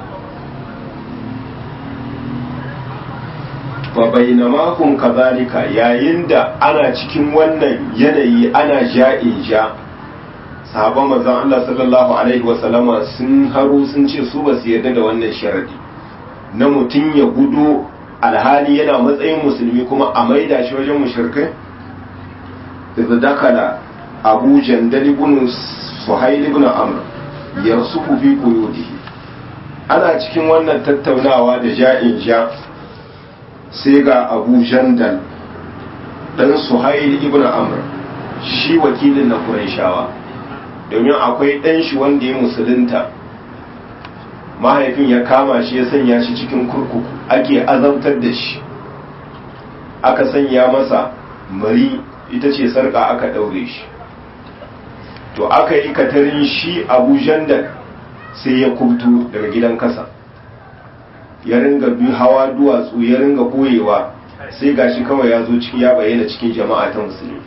fa bainama kun kazalika, yayin da ana cikin wannan yanayi ana ja'in ja, sahabban manzon Allah sallallahu alaihi wasallama sun haro sun ce su ba su yarda da wannan sharadi na mutum ya gudu alhali yana matsayin musulmi kuma a maida shi wajen mushrikai. idza dakala abu jandal ibn suhayl ibn amr yarsufu fi quyudihi, ana cikin wannan tattaunawa da ja'in ja, sai ga abu jandal dan suhayl ibn amr, shi wakilin na quraishawa, domin akwai dan shi wanda ya musulunta, mahaifin ya kama shi ya sanya shi cikin kurkuku, ake azabtar da shi, aka sanya masa mari, ita ce sarka, aka daure shi. to aka yi katarin shi abu jandal sai ya kubtu daga gidan kasa, ya ringa bi hawa duwatsu, ya ringa boyewa, sai gashi kawai ya zo ciki, ya bayyana cikin jama'a ta musulmi.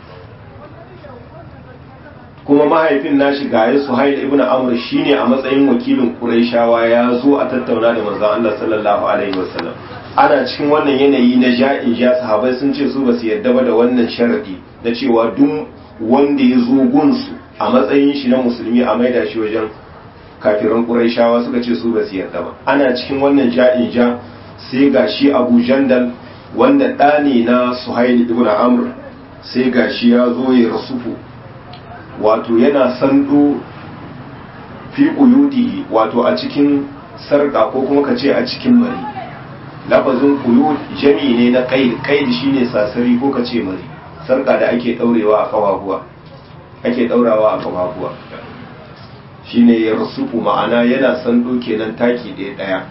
kuma mahaifin nashi ga Suhail ibn Amr shine a matsayin wakilin Qurayshawa, ya zo a tattauna da manzon Allah sallallahu alaihi wasallam. ana cikin wannan yanayi na ja'in ja, sahabbai sun ce su ba su yarda ba da wannan sharadi na cewa duk wanda ya zo gunsu a matsayin shi na musulmi a maida shi wajen kafiran Qurayshawa, suka ce su ba su yarda ba. ana cikin wannan ja'in ja, sai ga shi Abu Jandal wanda ɗani na Suhail ibn Amr, sai ga shi ya zo ya rasufu, wato yana sando fi quyudihi, wato a cikin sarka ko kuma ka ce a cikin mari. lafazin quyud jami ne na qaid shine sasari ko ka ce mari, sarka da ake daurewa a kawaguwa, ake daurawa a kawaguwa, shine ya rasufu, ma'ana yana sando kenan taki ɗaya.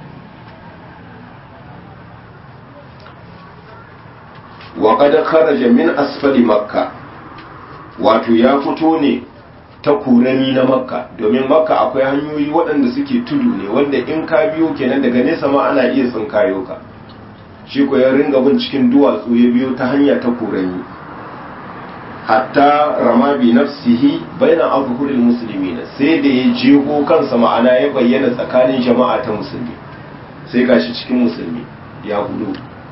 wa qad kharaja min asfali makka, wato ya fito ne ta kurani na makka, domin makka akwai hanyoyi waɗanda suke tudu ne, wanda in ka biyo kenan daga nesa ma ana iya tsinkayo ka. shi ko ya ringa bin cikin duwatsu, ya biyo ta hanya ta kurani, hatta rama bi nafsihi baina azhuril muslimina, sai da ya jego kansa, ma'ana ya bayyana tsakanin jama'a ta musulmi, sai gashi cikin musulmi ya gudu.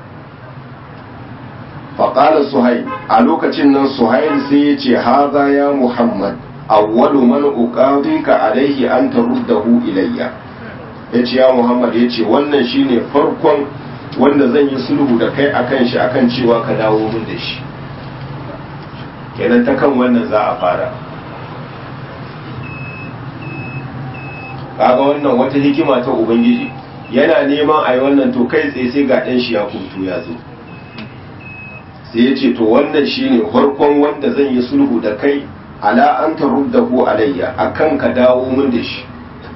faƙala suhail, a lokacin nan suhail sai ya ce haza ya muhammad awwalu man uqadika alaihi an taruddahu ilayya. ya ce ya muhammad, ya ce wannan shine farkon wanda zan yi sulhu da kai akan shi, akan cewa ka dawo min da shi. kenan ta kan wannan za a fara. kaga wannan wata hikima ta ubangiji, yana neman a yi wannan to kai tsaye sai ga ɗan shi ya kutu ya zo, sai ya ce to wannan shine farkon wanda zan yi sulhu da kai ala an taruddahu alayya akan ka dawo min da shi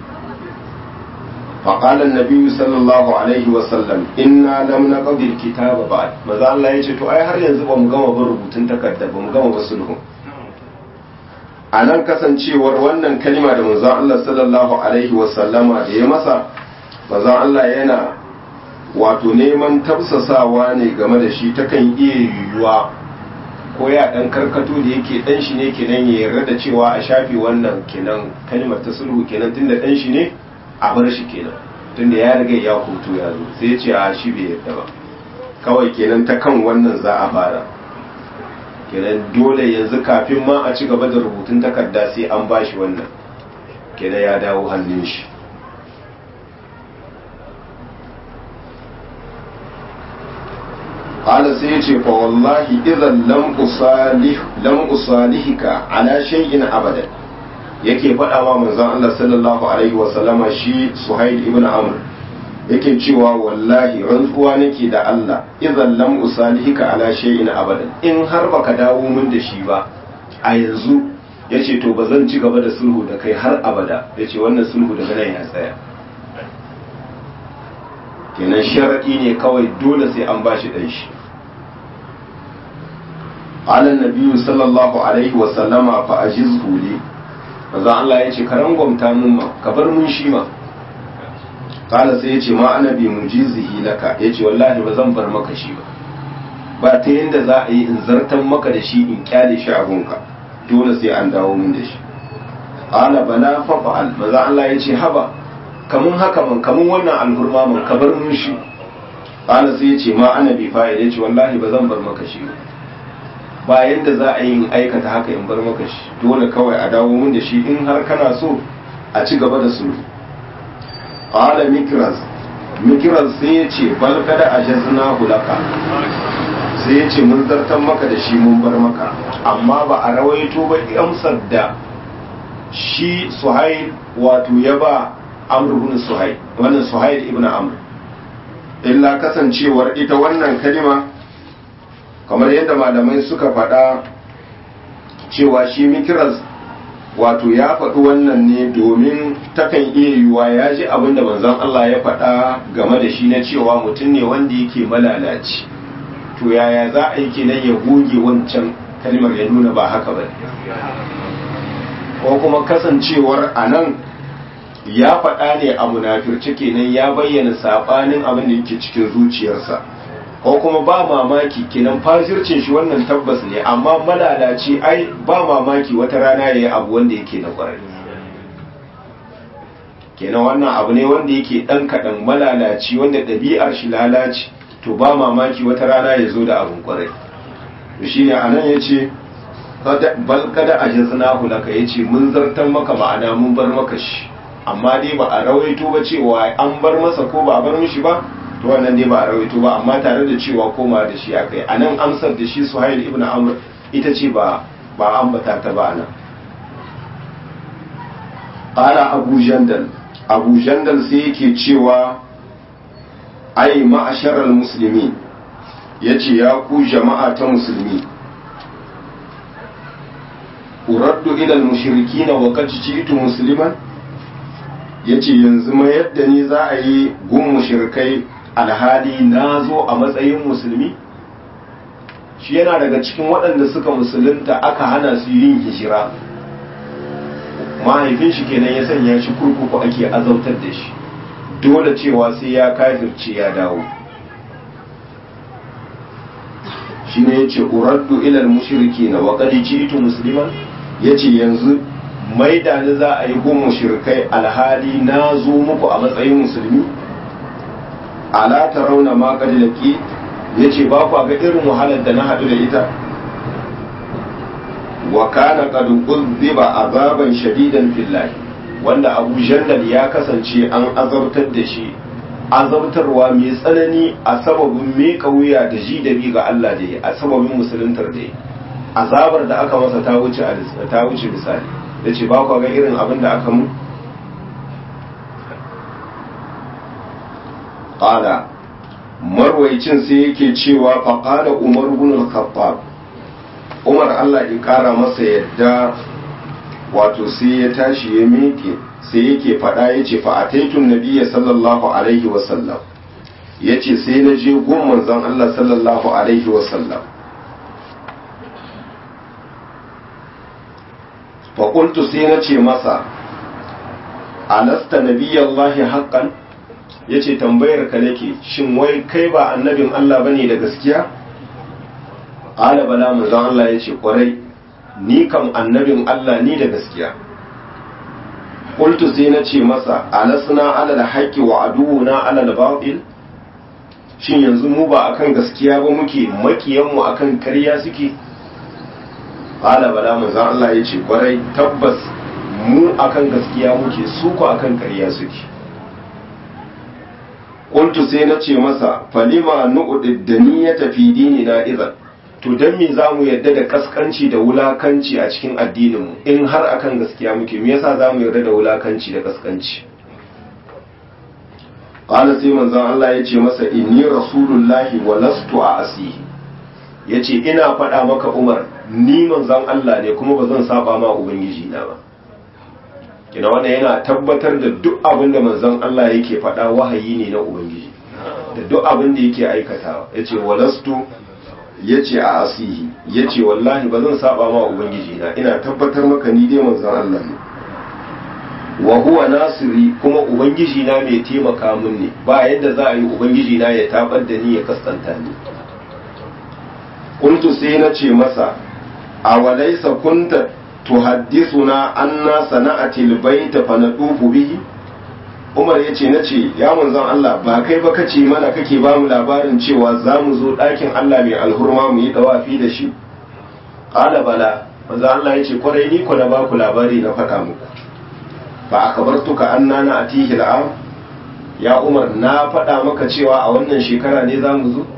فقال النبي صلى الله عليه وسلم إنا لم نقضي الكتاب بعد maza Allah ya ce to ai har yanzu ba mu gama ba rubutun takarda ba mu gama ba sulhu a nan kasancewar wannan kalima da manzon Allah sallallahu alaihi wasallama da ya masa manzon Allah yana wato neman tafsasawa ne game da shi takan iya yiwuwa ko ya dan karkato da yake dan shi ne kenan ya yarda da cewa a shafi wannan kenan kalimar ta sulhu kenan tunda dan shi ne a bar shi kenan tunda ya riga ya hutu ya zo sai ya ce a shi bai yarda ba kawai kenan ta kan wannan za a fara kenan dole yanzu kafin ma a ci gaba da rubutun takarda sai an bashi wannan kenan ya dawo hannun shi qala sai ya ce fa wallahi idan lam usalihika ala shay'in abadan yake faɗa wa manzon Allah sallallahu alaihi wa sallama shi Suhail ibn Amr yake cewa wallahi rantsuwa nake da Allah idan lam usalihika ala shay'in abadan in har baka dawo min da shi ba a yanzu yace to bazan ci gaba da sulhu da kai har abada yace wannan sulhu daga nan ya tsaya kenan sharadi ne kawai dole sai an bashi dan shi qala an-nabi sallallahu alaihi wa sallama fa ajizhu li manzo Allah ya ce ka rangwamta mun ma ka bar mun shi ma kala sai ya ce ma annabi mujizihi laka ya ce wallahi ba zan bar maka shi ba ta yanda za a yi in zartan maka da shi in kyale shi a gunka dole sai an dawo min da shi kala bala fa fa'al manzo Allah ya ce haba kamun haka man kamun wannan alhurma man ka bar mun shi kala sai ya ce ma annabi fa'il ya ce wallahi ba zan bar maka shi ba yadda za a yi aikata haka in bar maka shi dole kawai a dawo mun da shi in har kana so a ci gaba da sulhu qala mikraz sai ya ce bal kada ajazna hulaka sai ya ce mun zartan maka da shi mun bar maka amma ba a rawaito ba amsar da shi Suhail wato ya ba Amr ibn Suhail wannan Suhail ibn Amr illa kasancewar ita wannan kalima kamar yadda malamai suka faɗa cewa shi mikiras wato ya faɗi wannan ne domin takan iya yiwuwa ya ji abin da manzon Allah ya faɗa game da shi na cewa mutum ne wanda yake malalaci to yaya za a yi kenan ya goge wancan kalmar ya nuna ba haka ba ko kuma kasancewar a nan ya faɗa ne a munafirce kenan ya bayyana saɓanin abin da yake cikin zuciyarsa ko kuma ba mamaki kenan fajircin shi wannan tabbas ne amma malalaci ai ba mamaki wata rana yayi abu wanda yake na kwarai kenan wannan abu ne wanda yake dan kadan malalaci wanda ɗabi'ar shi lalaci to ba mamaki wata rana ya zo da abun kwarai to shine anan yace bal kada ajaznahu laka yace mun zartan maka ma'ana mun bar maka shi amma dai ba a rawaito ba cewa an bar masa ko ba a bar mishi ba to wannan dai ba a rawaito ba amma tare da cewa koma da shi akai anan amsar da shi Suhail ibn Amr ita ce ba ambata ta ba nan qala Abu Jandal sai yake cewa ai ma'asharal muslimin yace ya ku jama'a ta musulmi uraddu ila al-mushrikeena wa qad ji'tu musliman yace yanzu ma yadda ni za a yi gun mushrikai alhali na zo a matsayin musulmi shi yana daga cikin waɗanda suka musulunta aka hana su yin hijira mahaifin shi kenan ya sanya shi kurkuku ake azautar da shi dole cewa sai ya kafirce ya dawo shi ne ya ce uraddu ilal mushriki na waƙari jitu musulman ya ce yanzu maida ni za a yi gun mushrikai alhali na zo muku a matsayin musulmi ala ta rauna ma kadilaki ya ce ba ku ga irin wahalar da na haɗu da ita wa kana qad uzziba azaban shadidan fillahi wanda Abu Jandal ya kasance an azabtar da shi azabtarwa mai tsanani a sababin me kauya da ji da bi ga Allah da yi a sababin musuluntar da yi azabar da aka masa ta wuce misali yace ba ku ga irin abin da aka mu qala marwaicin sai yake cewa faqala umar ibn al-khattab, umar Allah ya kara masa yadda wato sai ya tashi ya miƙe sai yake faɗa yace fa ataitun nabiyya sallallahu alaihi wasallam, yace sai na je gun manzon Allah sallallahu alaihi wasallam fa qultu sai na ce masa alasta nabiyyallahi haqqan, yace tambayar ka nake shin wai kai ba annabin Allah bane da gaskiya? Qala bala, manzon Allah yace kwarai ni kam annabin Allah ni da gaskiya. Qultu sai na ce masa alasna ala al-haqqi wa aduuna ala al-batil, shin yanzu mu ba akan gaskiya ba muke, makiyan mu akan ƙarya suke? Qala bala, manzon Allah yace kwarai tabbas mu akan gaskiya muke, su ku akan ƙarya suke. Qultu sai na ce masa falima nu'diddani ya tafi dinina idan, to dan me zamu yadda da kaskanci da wulakanci a cikin addinin mu in har akan gaskiya muke, me yasa zamu yarda da wulakanci da kaskanci? Qala sai manzon Allah ya ce masa inni rasulullahi wa lastu asihi, yace ina faɗa maka Umar ni manzon Allah ne kuma ba zan saba ma ubangiji na ba. Kina wannan yana tabbatar da duk abin da manzon Allah yake faɗa wahayi ne na ubangiji, da duk abin da yake aikatawa. Yace walastu, yace a asihi, yace wallahi ba zan saba ma ubangiji na, ina tabbatar maka ni dai manzon Allah ne. Wa huwa nasiri, kuma ubangiji na mai taimaka min ne, ba yadda za a yi ubangiji na ya tabar da ni ya kaskanta ni. Qultu sai na ce masa awalaysa kunta tuhaddisuna anna sana'ati albayta fa nadufu bihi? Umar yace nace ya manzon Allah ba kai ba kace mana kake ba mu labarin cewa zamu zo ɗakin Allah mai alhurma mu yi dawafi da shi? Qala bala, manzon Allah yace kwarai ni ko na ba ku labari na faɗa muku. Fa akabartuka anna na atihi al'am, ya Umar na faɗa maka cewa a wannan shekara ne zamu zo?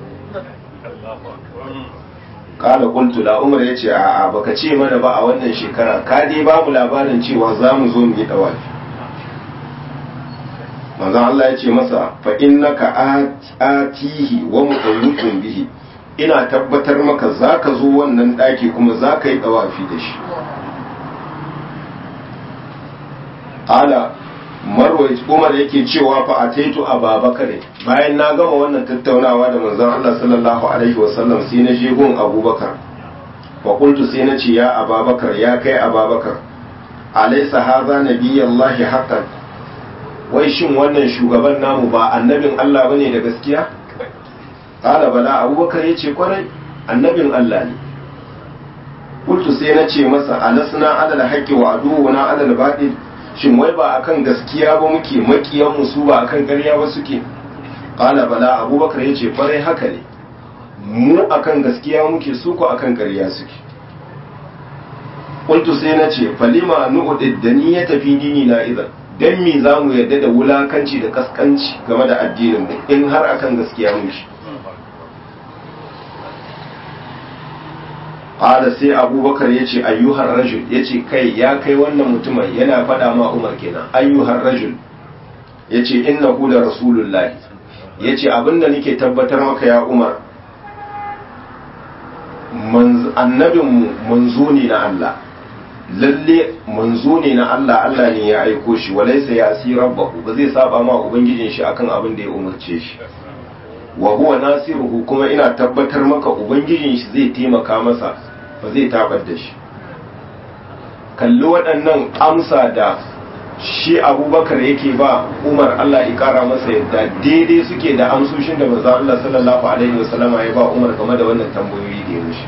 Kala qultu la, Umar yace a'a baka ce mana ba a wannan shekara, ka dai ba mu labarin cewa zamu zo mu yi dawafi. Manzon Allah yace masa fa innaka atihi wa mutawwifun bihi, ina tabbatar maka zaka zo wannan daki kuma zaka yi dawafi da shi. Ala marwai Umar yake cewa fa ataitu Abubakar, bayan na gama wannan tattaunawa da manzon Allah sallallahu alaihi wasallam sai na je gun Abubakar. Fa qultu sai na ce ya Abubakar, ya kai Abubakar, alaysa hadha nabiyallahi haqqan, wai shin wannan shugaban namu ba annabin Allah bane da gaskiya? Qala bala, Abubakar yace kwarai annabin Allah ne. Qultu sai na ce masa alasna ala alhaqi wa aduwana ala albatil, shin wai ba akan gaskiya ba muke, makiyan mu su ba akan ƙarya ba suke? Qala bala, Abubakar yace kwarai haka ne, mu akan gaskiya muke, su ko akan ƙarya suke. Qultu sai na ce falima nu'diddani ya tafi dini na idan, dan me zamu yarda da wulakanci da kaskanci game da addinin mu in har akan gaskiya muke? Qala sai Abubakar yace ayyuhar rajul, yace kai ya kai wannan mutumin, yana faɗa ma Umar kenan, ayyuhar rajul yace innahu la rasulullahi, yace abinda nake tabbatar maka ya Umar, annabinmu manzo ne na Allah, lalle manzo ne na Allah, Allah ne ya aiko shi, walaysa yasi rabbahu, ba zai saba ma ubangijin shi akan abin da ya umarce shi. Wa huwa nasiruhu, kuma ina tabbatar maka ubangijin shi zai taimaka masa, ba zai tabar da shi. Kalli waɗannan amsa da shi Abubakar yake ba Umar, Allah ya kara masa yadda, daidai suke da amsoshin da manzon Allah sallallahu alaihi wasallama ya ba Umar game da wannan tambayoyi da ya mishi.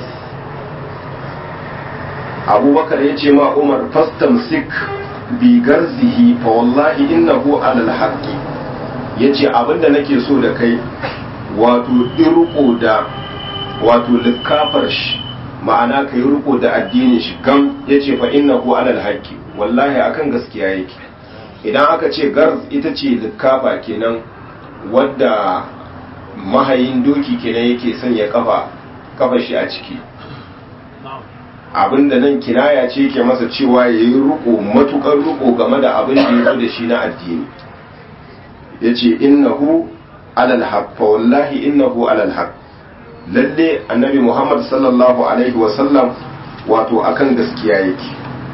Abubakar ya ce ma Umar fastamsik bi garzihi fa wallahi innahu alal haqqi, yace abinda nake so da kai wato irko da wato likafar shi, ma'ana kai riko da addinin shi gam, yace fa innahu alal haqqi, wallahi akan gaskiya yake. Idan aka ce garz ita ce likafa kenan wadda mahayin doki kenan yake sanya kafa shi a ciki, abinda nan kinaya ce ke masa cewa ya yi riko matukar riko game da abin da ya zo da shi na addini. Ya ce innahu alal haq fa wallahi innahu alal haq, lalle annabi Muhammad sallallahu alaihi wa sallam wato akan gaskiya yake.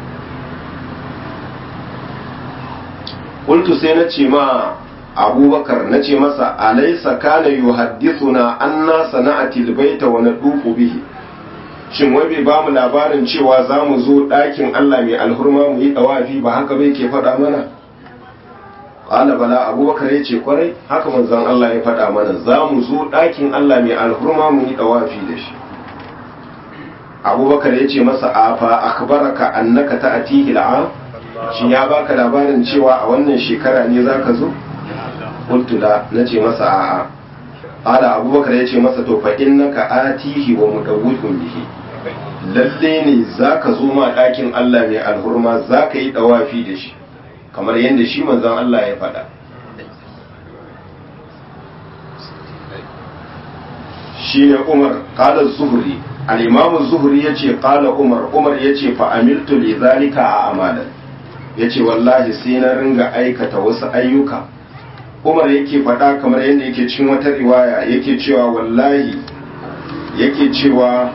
qultu sai nace ma abubakar, nace masa alaysa kana yuhaddithuna anna sana'ati albayta wa nadufu bihi, shin wai bai bamu labarin cewa za mu zo ɗakin Allah mai alhurma mu yi ɗawafi ba haka bai ke faɗa mana? ƙala bala, abubakar ya ce kwarai haka manzon Allah ya faɗa mana za mu zo ɗakin Allah mai alhurma mu yi ɗawafi da shi. abubakar ya ce masa afa akbaraka annaka ta'tihi al'am, shin ya baka labarin cewa a wannan shekara ne zaka zo? qultu la, nace masa a'a. qala abubakar ya ce masa to fa innaka atihi wa mudawwifun bihi, lalle ne zaka zo ma ɗakin Allah mai alhurma zaka yi dawafi da shi kamar yadda shi manzon Allah ya faɗa. shine Umar qala Zuhri, al-Imam Zuhri yace qala Umar yace fa amiltu li zalika a amalan, yace wallahi sai na ringa aikata wasu ayyuka. Umar yake faɗa kamar yadda yake cikin wata riwaya yake cewa wallahi yake cewa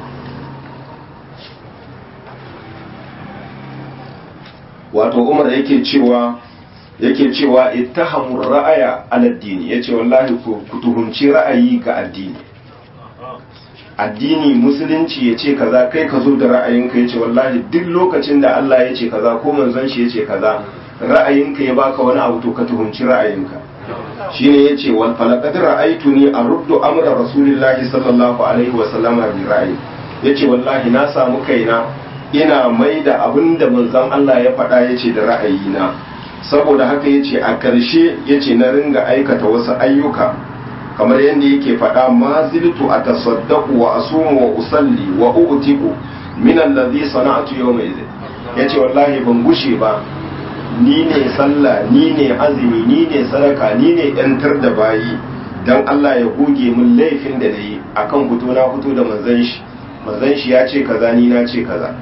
wato Umar yake cewa ittahamu ra'aya ala addini, yace wallahi ku tuhunci ra'ayi ga addini. addini musulunci yace kaza kai ka zo da ra'ayinka, yace wallahi duk lokacin da Allah yace kaza ko manzon shi yace kaza ra'ayinka ya baka wani abu to ka tuhunci ra'ayinka. shine yace wal falaqad ra'aytuni aruddu amra rasulillahi sallallahu alaihi wa sallama bi ra'ayi, yace wallahi na samu kaina ina mai da abinda manzon Allah ya faɗa yace da ra'ayina. saboda haka yace a ƙarshe yace na ringa aikata wasu ayyuka kamar yadda yake faɗa ma ziltu atasaddaqu wa asumu wa usalli wa u'tiqu min alladhi sana'tu yawma idhin, yace wallahi ban gushe ba ni ne sallah, ni ne azumi, ni ne sadaka, ni ne yantar da bayi dan Allah ya goge min laifin da nayi akan fito na fito da manzon shi ya ce kaza ni na ce kaza.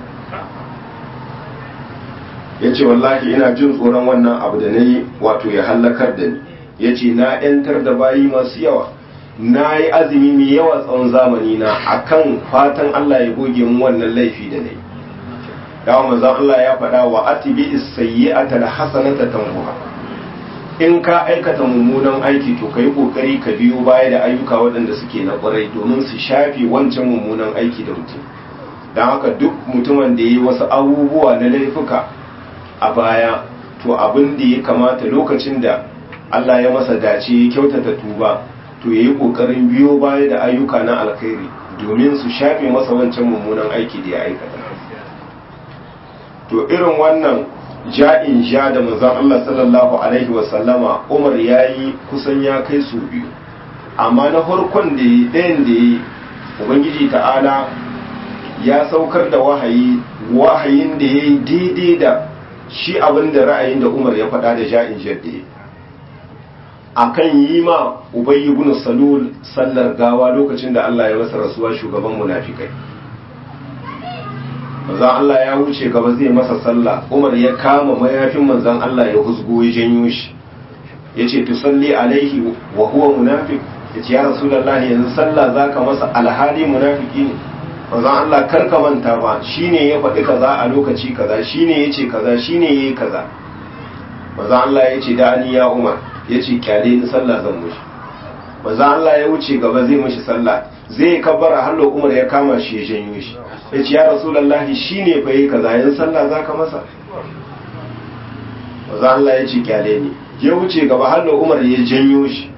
yace wallahi ina jin tsoron wannan abu da nayi wato ya halakar da ni, yace na yantar da bayi masu yawa, na yi azumi mai yawa tsawon zamani na akan fatan Allah ya goge min wannan laifi da nayi. dawo manzon Allah ya faɗa wa atibi as-sayyi'ata al-hasanata tamhuha, in ka aikata mummunan aiki to kai kokari ka biyo baya da ayyuka waɗanda suke na ƙwarai domin su shafi wancan mummunan aiki da mutum. don haka duk mutumin da ya yi wasu abubuwa na laifuka a baya, to abin da ya kamata lokacin da Allah ya masa dace ya kyautata tuba to ya yi ƙoƙarin biyo baya da ayyuka na alkhairi domin su shafe masa wancan mummunan aiki da ya aikata. to irin wannan ja'in ja da manzon Allah sallallahu alaihi wasallama Umar yayi kusan ya kai su biyu, amma na farkon da yi ɗayan da yi Ubangiji ta'ala ya saukar da wahayin da ya yi daidai da shi abin da ra'ayin da Umar ya faɗa da ja'in jaddi akan yi ma Ubay ibn Salul sallar gawa lokacin da Allah ya masa rasuwa shugaban munafikai. manzan Allah ya wuce gaba zai masa sallah, Umar ya kama mayafin manzan Allah ya husgo ya janyo shi yace tusalli alaihi wa huwa munafiq, yace ya rasulullahi yanzu sallah zaka masa alhali munafiki ne. manzan Allah karka manta ba shine ya faɗi kaza a lokaci kaza, shine yace kaza, shine yayi kaza. manzan Allah yace da ani ya Umar, yace kyale ni sallah zan mushi. manzan Allah ya wuce gaba zai mushi sallah, zai kabbara hallo Umar ya kama shi ya janyo shi ya ce ya rasulallahi shi ne fa yi kaza yin sallah za ka masa. maza Allah ya ce kyale ne, ya wuce gaba hallo Umar ya janyo shi.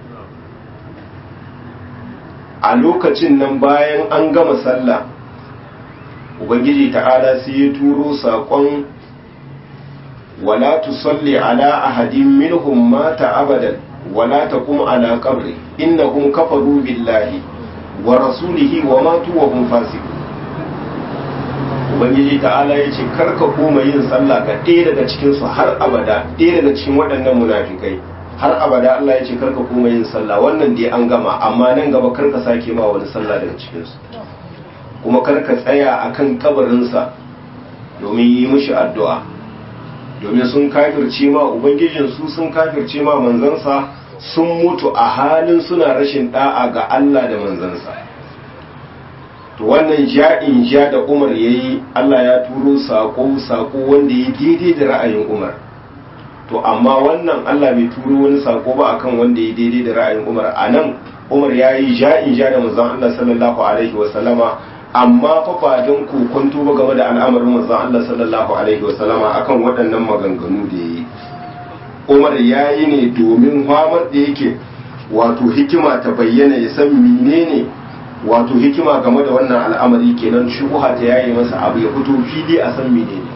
a lokacin nan bayan an gama sallah Ubangiji ta'ala sai ya turo saƙon wala tusalli ala ahadin minhum mata abadan wala taqum ala qabri innahum kafaru billahi wa rasulihi wa matu wa hum fasiqun. Ubangiji ta'ala ya ce karka koma yin sallah ga ɗaya daga cikin su har abada, ɗaya daga cikin waɗannan munafikai har abada. Allah ya ce karka koma yin sallah, wannan dai an gama, amma nan gaba karka sake ma wani sallah daga cikin su, kuma karka tsaya akan kabarinsa domin yi mishi addu'a, domin sun kafirce ma ubangijin su, sun kafirce ma manzansa sun mutu a halin suna rashin da'a ga Allah da manzansa. To wannan ja'in ja da Umar yayi, Allah ya turo sako wanda ya daidai da ra'ayin Umar. To amma wannan Allah bai turo wani sako ba akan wanda ya daidai da ra'ayin Umar. Anan Umar yayi ja'in ja da manzon Allah sallallahu alaihi wasallama, amma fa ba don kokonto ba game da al'amarin manzon Allah sallallahu alaihi wasallama akan waɗannan maganganu da yayi. Umar yayi ne domin famar da yake wato hikima ta bayyana, ya san menene wato hikima game da wannan al'amari, kenan shubha ta yayi masa abu ya fito fili a san menene,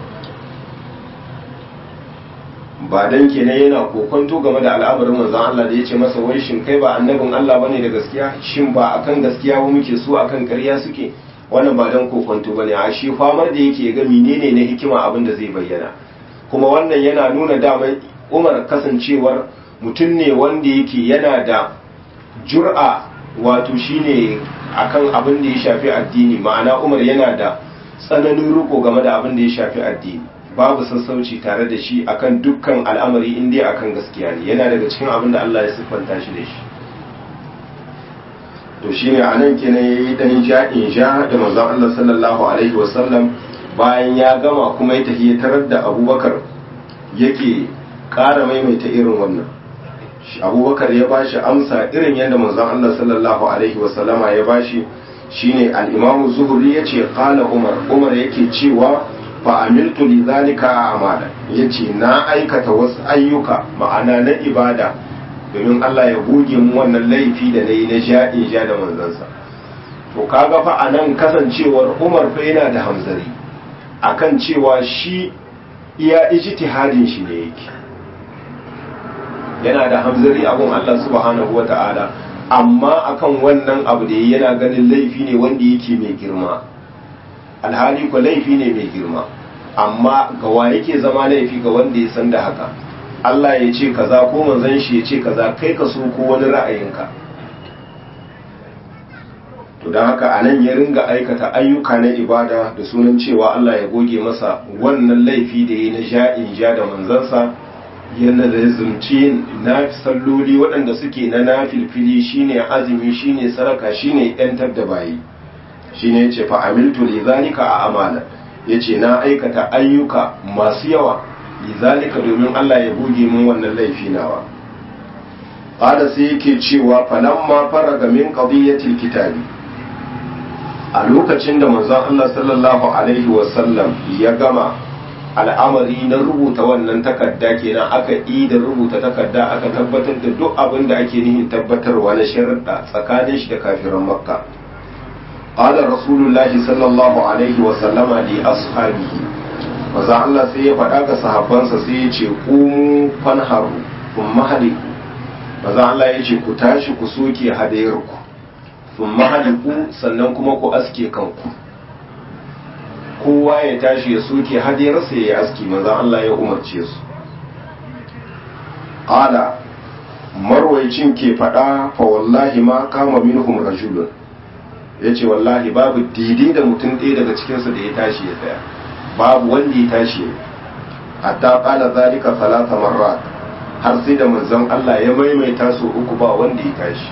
ba dan kenan yana kokonto game da al'amarin manzon Allah da yace masa wai shin kai ba annabin Allah bane da gaskiya, shin ba akan gaskiya ba muke so akan ƙarya suke, wannan ba dan kokonto bane, a shi famar da yake ga menene na hikima abin da zai bayyana. Kuma wannan yana nuna dama Umar kasancewar mutum ne wanda yake yana da jur'a, wato shine akan abin da ya shafi addini, ma'ana Umar yana da tsananin riko game da abin da ya shafi addini, babu sassauci tare da shi akan dukkan al'amari in dai akan gaskiya ne, yana daga cikin abin da Allah ya siffanta shi da shi. To shine anan kenan yayi dan ja'in ja da manzon Allah sallallahu alaihi wasallam, bayan ya gama kuma ya tafi tarar da Abubakar yake ƙara maimaita irin wannan. Abubakar ya bashi amsa irin yadda manzon Allah sallallahu alaihi wasallama ya bashi. Shine al-Imam Zuhri yace qala Umar yake cewa fa amiltu li zalika amala, yace na aikata wasu ayyuka ma'ana na ibada domin Allah ya goge mu wannan laifi da nayi na ja'in ja da manzansa. To kaga fa anan kasancewar Umar fa yana da hamzari akan cewa shi iya ijtihadin shi ne yake, yana da hamzari abun Allah subhanahu wata'ala, amma akan wannan abu da yana ganin laifi ne wanda yake mai girma, alhali ko laifi ne mai girma, amma ga wa yake zama laifi? Ga wanda ya san da haka. Allah ya ce kaza ko manzon shi ya ce kaza, kai ka so ko wani ra'ayinka. To don haka anan ya ringa aikata ayyuka na ibada da sunan cewa Allah ya goge masa wannan laifi da ya na ja'in ja da manzansa, yana da zumci na salloli waɗanda suke na nafilfili, shine azumi, shine saraka, shine yantar da bayi. Shine yace fa amiltu li zalika a amala, yace na aikata ayyuka masu yawa li zalika domin Allah ya goge min wannan laifi nawa. Qala sai yake cewa falamma faraga min qadiyatil kitabi, a lokacin da manzon Allah sallallahu alaihi wasallam ya gama al'amari na rubuta wannan takarda, kenan aka yi da rubuta takarda, aka tabbatar da duk abin da ake nihin tabbatarwa na sharuɗa tsakanin shi da kafiran Makka. Qala Rasulullahi sallallahu alaihi wasallama li ashabihi, manzon Allah sai ya faɗa ga sahabbansa sai ya ce qumu fanharu thumma haliku, manzon Allah ya ce ku tashi ku soke hadayarku, thumma haliku sannan kuma ku aske kanku. Kowa ya tashi ya soke hadiyarsa ya yi aski, manzon Allah ya umarce su. Qala marwaycin ke faɗa fa wallahi ma kama minhum rajulun, yace wallahi babu daidai da mutum ɗaya daga cikinsu da ya tashi ya tsaya, babu wanda ya tashi. Hatta qala zalika salasa marrat, har sai da manzon Allah ya maimaita su uku ba wanda ya tashi.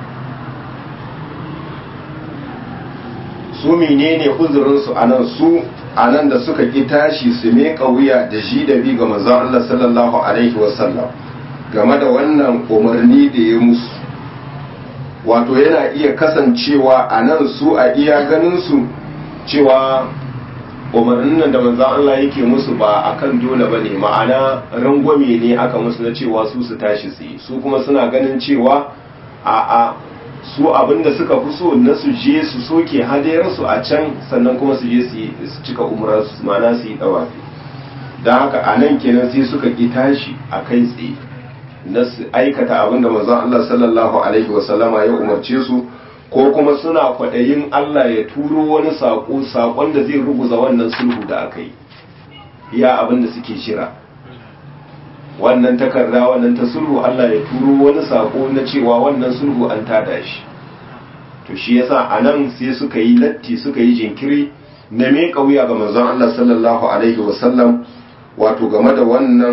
Su menene uzurinsu anan? Su anan da suka ki tashi su meka wuya da ji da bi ga manzon Allah sallallahu alaihi wasallam game da wannan umarni da ya musu, wato yana iya kasancewa anan su a iya ganin su cewa umarnin nan da manzon Allah yake musu ba akan dole bane, ma'ana rangwame ne aka musu na cewa su tashi su yi. Su kuma suna ganin cewa a'a, su abinda suka fi so na su je su soke hadayarsu a can, sannan kuma su je su cika umrarsu, mana su yi dawafi. Don haka a nan kenan sai suka ki tashi a kai tsaye na su aikata abinda manzon Allah sallallahu alaihi wasallama ya umarce su, ko kuma suna kwaɗayin Allah ya turo wani saƙon da zai ruguza wannan sulhu da aka yi, iya abinda suke shira wannan takarda wannan ta sulhu, Allah ya turo wani sako na cewa wannan sulhu an tada shi. To shi yasa anan sai suka yi latti, suka yi jinkiri na me kauya ga manzon Allah sallallahu alaihi wasallam, wato game da wannan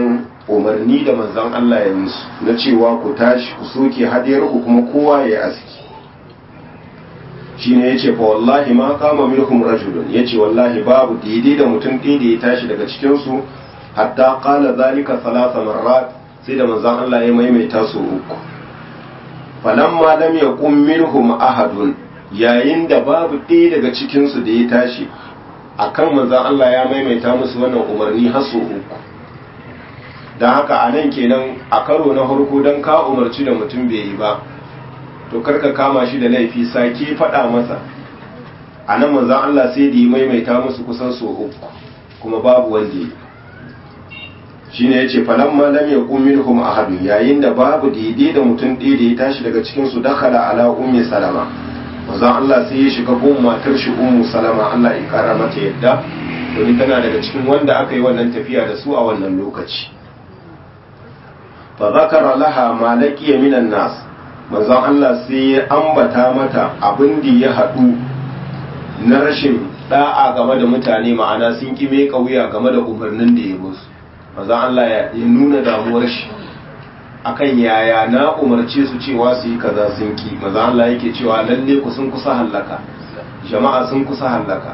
umarni da manzon Allah ya musu na cewa ku tashi ku soke hadiyar ku kuma kowa ya aski shine yace fa wallahi ma qama minhum rajulun yace wallahi babu daidai da mutum ɗaya da ya tashi daga cikin su hatta qala zalika thalatha marrat sai da manzon Allah ya maimaita su uku falamma lam yaqum minhum ahadun yayin da babu ɗaya daga cikin su da ya tashi akan manzon Allah ya maimaita musu wannan umarni har su uku dan haka anan kenan a karo na farko dan ka umarci da mutum bai yi ba to karka kama shi da laifi sake faɗa masa a nan manzan Allah sai da yi maimaita musu kusan so uku kuma babu wanda yi shi ne ya ce falon malam ya ƙumin hum a hadu yayin da babu daidai da mutum ɗaya da ya tashi daga cikinsu dakhala ala ummi salama manzan Allah sai ya shiga gun matar shi ummu salama Allah ya kara mata yadda domin tana daga cikin wanda aka yi wannan tafiya da su a wannan lokaci fa zakara laha ma laqiya minan nas manzon Allah sai ya ambata mata abin da ya haɗu na rashin da'a game da mutane ma'ana sun ƙi mai ƙauya game da umarnin da ya musu manzon Allah ya nuna damuwar shi akan yaya na umarce su cewa su yi kaza sun ƙi manzon Allah yake cewa lalle ku sun kusa hallaka jama'a sun kusa hallaka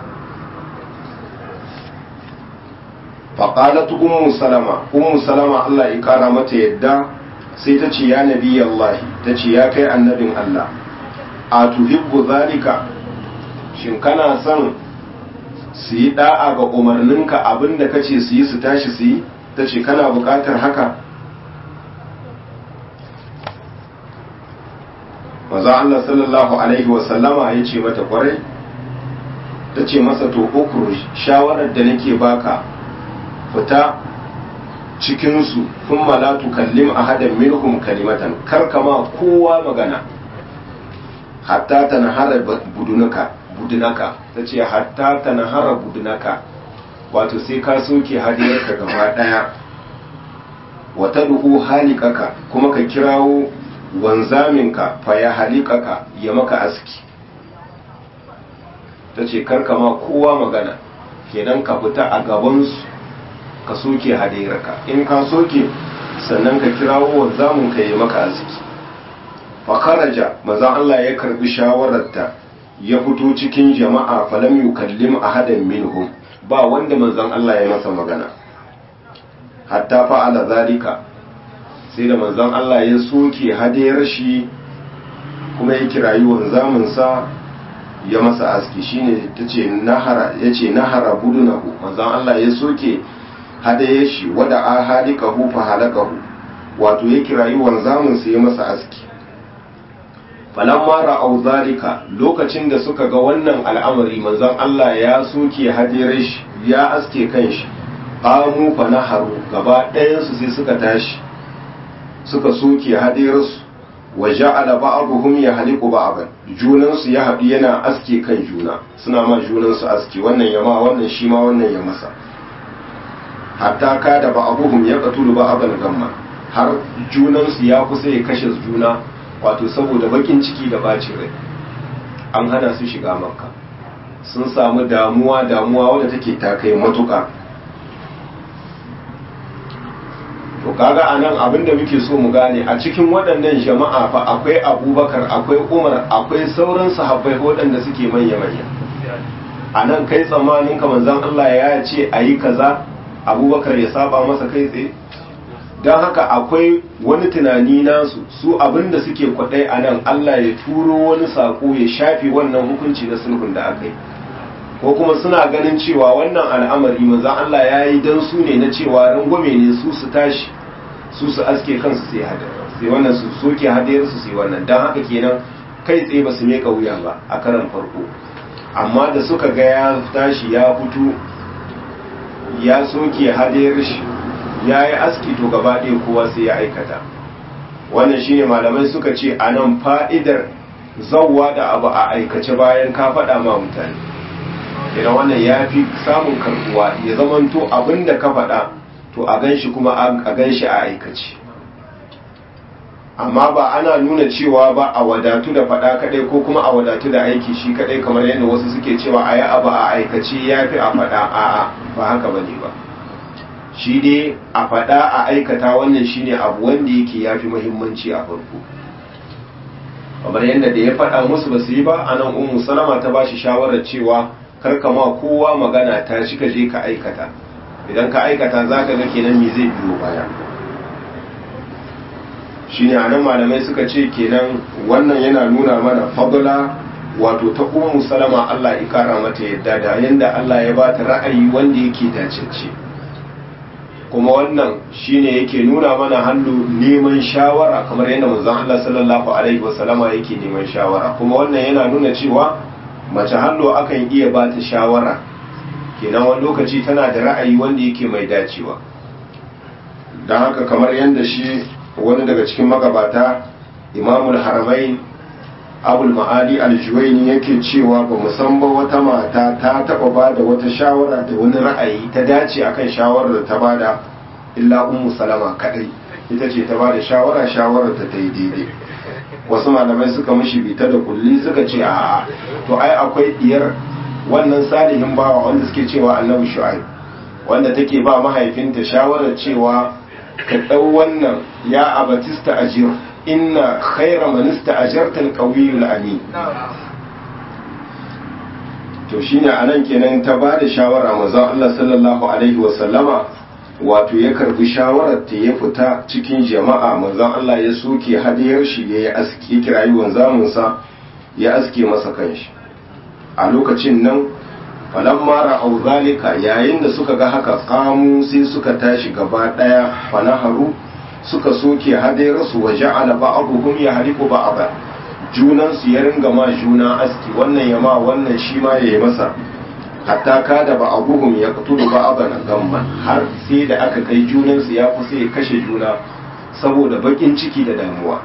faqalat ummu salama Allah ya kara mata yadda sai ta ce ya nabi Allah ta ce ya kai annabin Allah a tuhibbu zalika shin kana son su yi da'a ga umarninka abinda kace su yi su tashi su yi ta ce kana bukatar haka maza Allah sallallahu alaihi wasallama ya ce mata kwarai ta ce masa to ukru shawarar da nake baka fita cikinsu sun malatu kallim a hadan minhum kalimatan karkama kowa magana hatta ta nahara budunaka ta ce hatta ta nahara budunaka wato sai ka soke hadiyarka gaba daya wata duhu halikaka kuma ka kirawo wanzaminka fa ya halikaka ya maka aski ta ce karkama kowa magana kenan ka fita a gabansu ka soke hadayarka in ka soke sannan ka kirawo wanzamin ka yi maka arziki fa kharaja manzon Allah ya karbi shawararta ya fito cikin jama'a falam yukallim ahadan minhum ba wanda manzon Allah ya masa magana hatta fa'ala zalika sai da manzon Allah ya soke hadayar shi kuma ya kirayi wanzamin sa ya masa aski shine tace nahara yace nahara budunahu manzon Allah ya soke hadaye shi wada a halikahu fa halakahu wato ya kirayi wanzamin sai ya masa aski falamma ra'au zalika lokacin da suka ga wannan al'amari manzon Allah ya soke hadiyar shi ya aske kanshi qamu fa naharu gaba ɗayan su sai suka tashi suka soke hadiyar su wa ja'ala ba'dhum yahliqu ba'dan junan su ya haɗu yana aske kan juna suna ma junan su aski wannan yama wannan shi ma wannan ya masa hatta ka da ba'abuhum ya qatulu ba'aban gamma har junansu ya kusa ya kashe juna wato saboda bakin ciki da bacin rai an hana su shiga makka sun samu damuwa wadda take ta kai matuka to kaga anan abinda muke so mu gane a cikin waɗannan jama'a fa akwai abubakar akwai umar akwai sauran sahabbai waɗanda suke manya-manya anan kai tsammanin ka manzon Allah ya ce ayi kaza abubakar ya saba masa kai tsaye don haka akwai wani tunani nasu su abinda suke kwadai a nan Allah ya turo wani sako ya shafe wannan hukunci na sulhun da aka yi ko kuma suna ganin cewa wannan al'amari manzon Allah ya yi don su ne na cewa rangwame ne su tashi su aske kansu sai wannan su soke hadayar su sai wannan don haka kenan kai tsaye ba su meka wuya ba a karan farko amma da suka ga ya tashi ya fito ya soke hadayar shi ya yi aski to gaba ɗaya kowa sai ya aikata wannan shine malamai suka ce a nan fa'idar zawwa da abu a aikace bayan ka faɗa ma mutane idan wannan ya fi samun karbuwa ya zamanto abin da ka faɗa to a gan shi kuma a gan shi a aikace amma ba ana nuna cewa ba a wadatu da faɗa kaɗai ko kuma a wadatu da aiki shi kaɗai kamar yadda wasu suke cewa a yi abu a aikace ya fi a faɗa a'a ba haka ba ne ba shi dai a faɗa a aikata wannan shine abu wanda yake yafi muhimmanci a farko. kamar yadda da ya faɗa musu ba su yi ba, anan ummu salama ta bashi shawarar cewa karka ma kowa magana, ta shi ka je ka aikata, idan ka aikata za ka ga kenan me zai biyo baya. shine anan malamai suka ce kenan wannan yana nuna mana fadla wato ta ummu salama, Allah ya kara mata yadda da yanda Allah ya ba ta ra'ayi wanda yake dacecce. kuma wannan shine yake nuna mana hannu neman shawara, kamar yadda manzon Allah sallallahu alaihi wasallama yake neman shawara. kuma wannan yana nuna cewa mace hannu akan iya ba ta shawara, kenan wani lokaci tana da ra'ayi wanda yake mai dacewa. don haka kamar yadda shi wani daga cikin magabata Imamul Haramain Abul Ma'ali Al-Juwaini yake cewa ba san ba wata mata ta taba bada wata shawara da wani ra'ayi ta dace akan shawarar da ta bada illa Ummu Salama kadai, ita ce ta bada shawarar ta yi daidai. wasu malamai suka mishi bita da kulli suka ce a'a, to ai akwai diyar wannan salihin bawa wanda suke cewa Annabi Shu'aib, wanda take ba mahaifinta shawarar cewa ka dau wannan ya abatista ajir inna khaira man ista'jarta al-qawiyyu al-amin. to shine anan kenan ta bada shawara manzon Allah sallallahu alaihi wa sallama wato ya karbi shawarar ta ya fita cikin jama'a. manzon Allah ya soke hadiyar shi ya aski kirayi wanzamin sa ya aske masa kanshi. a lokacin nan falamma ra'aw zalika, yayin da suka ga haka, qamu sai suka tashi gaba daya, fanaharu suka soke hadayarsu wa ja'ala ba'dhum yahliku ba'dha, junan su ya ringa ma juna aski, wannan ya ma wannan shi ma yayi masa, hatta kada ba'dhum yaqtulu ba'dhan gamman, har sai da aka kai junan su ya kusa ya kashe juna saboda bakin ciki da damuwa.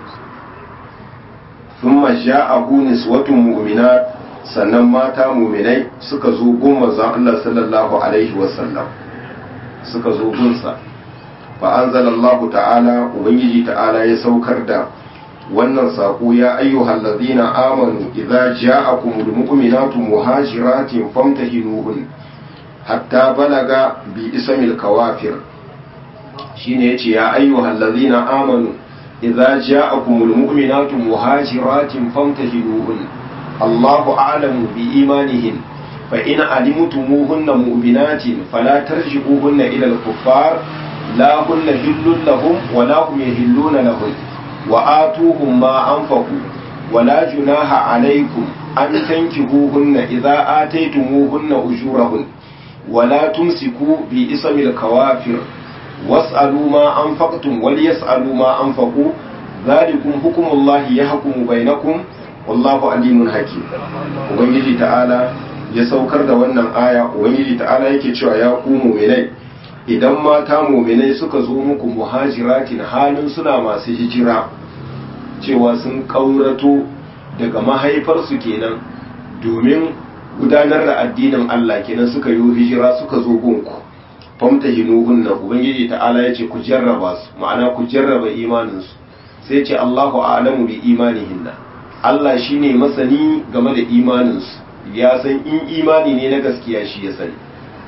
thumma ja'ahu niswatun mu'minat, sannan mata mu'minai suka zo gun manzon Allah sallallahu alaihi wasallam, suka zo gunsa. fa'anzalallahu ta'ala, ubangiji ta'ala ya saukar da wannan saƙo, ya ayyuhal ladhina amanu idza ja'akumul mu'minatu muhajiratin famtahinuhun hatta balaga bi ismil kawafir. shine yace ya ayyuhal ladhina amanu idza ja'akumul mu'minatu muhajiratin famtahinuhun Allahu a'lamu bi imanihin fa in alimtumuhunna mu'minatin fala tarji'uhunna ila al-kuffar لا هن حل لهم ولا هم يحلون لهم وآتوهم ما أنفقوا ولا جناح عليكم أن تنكحوهن إذا آتيتموهن أجورهن ولا تمسكوا باسم الكوافر واسألوا ما أنفقتم وليسألوا ما أنفقوا ذلكم حكم الله يحكم بينكم والله عليم حكيم. ubangiji ta'ala ya saukar da wannan aya, ubangiji ta'ala yake cewa ya ku mu'minai, idan mata mu'minai suka zo muku muhajiratin halin suna masu hijira, cewa sun kaurato daga mahaifarsu kenan domin gudanar da addinin Allah, kenan suka yi hijira suka zo gunku, famtahinuhunna, ubangiji ta'ala yace ku jarraba su, ma'ana ku jarraba imaninsu. sai ce Allahu a'lamu bi imanihinna, Allah shine masani game da imaninsu, ya san in imani ne na gaskiya shi ya sani.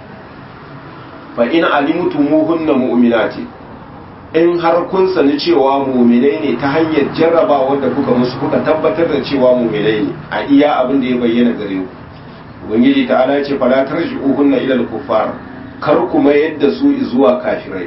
fa in alimtumuhunna mu'minatin, in har kun sani cewa mu'minai ne ta hanyar jarrabawa da kuka musu, kuka tabbatar da cewa mu'minai ne a iya abin da ya bayyana gare ku, ubangiji ta'ala ya ce fala tarji'uhunna ila al-kuffar, kar kuma yadda su zuwa kafirai.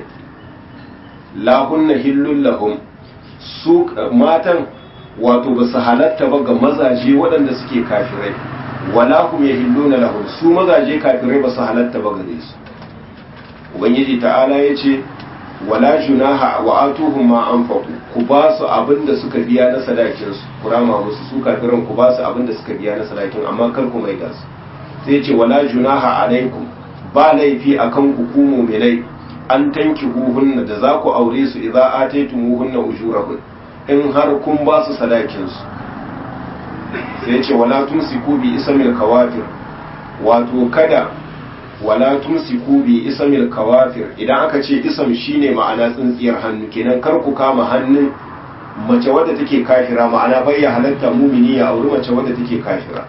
la hunna hillul lahum, su matan wato ba su halatta ba ga mazaje waɗanda suke kafirai, wala hum yahilluna lahum, su mazaje kafirai ba su halatta ba gare su. ubangiji ta'ala ya ce wala junaha wa atuhum ma anfaqu, ku ba su abinda suka biya na sadakin su, ku rama musu, su kafiran ku ba su abinda suka biya na sadakin, amma kar ku mai gasu. sai ce wala junaha alaikum, ba laifi akan ku ku mu'minai, an tankihuhunna, da za ku aure su idza ataytumuhunna ujurahun, in har kun ba su sadakin su. sai ce wala tumsiku bi ismil kawafir, wato kada wala tumsiku bi ismil kawafir, idan aka ce isam shine ma'ana tsintsiyar hannu, kenan kar ku kama hannun mace wadda take kafira, ma'ana bai ya halatta mumini ya auri mace wadda take kafira.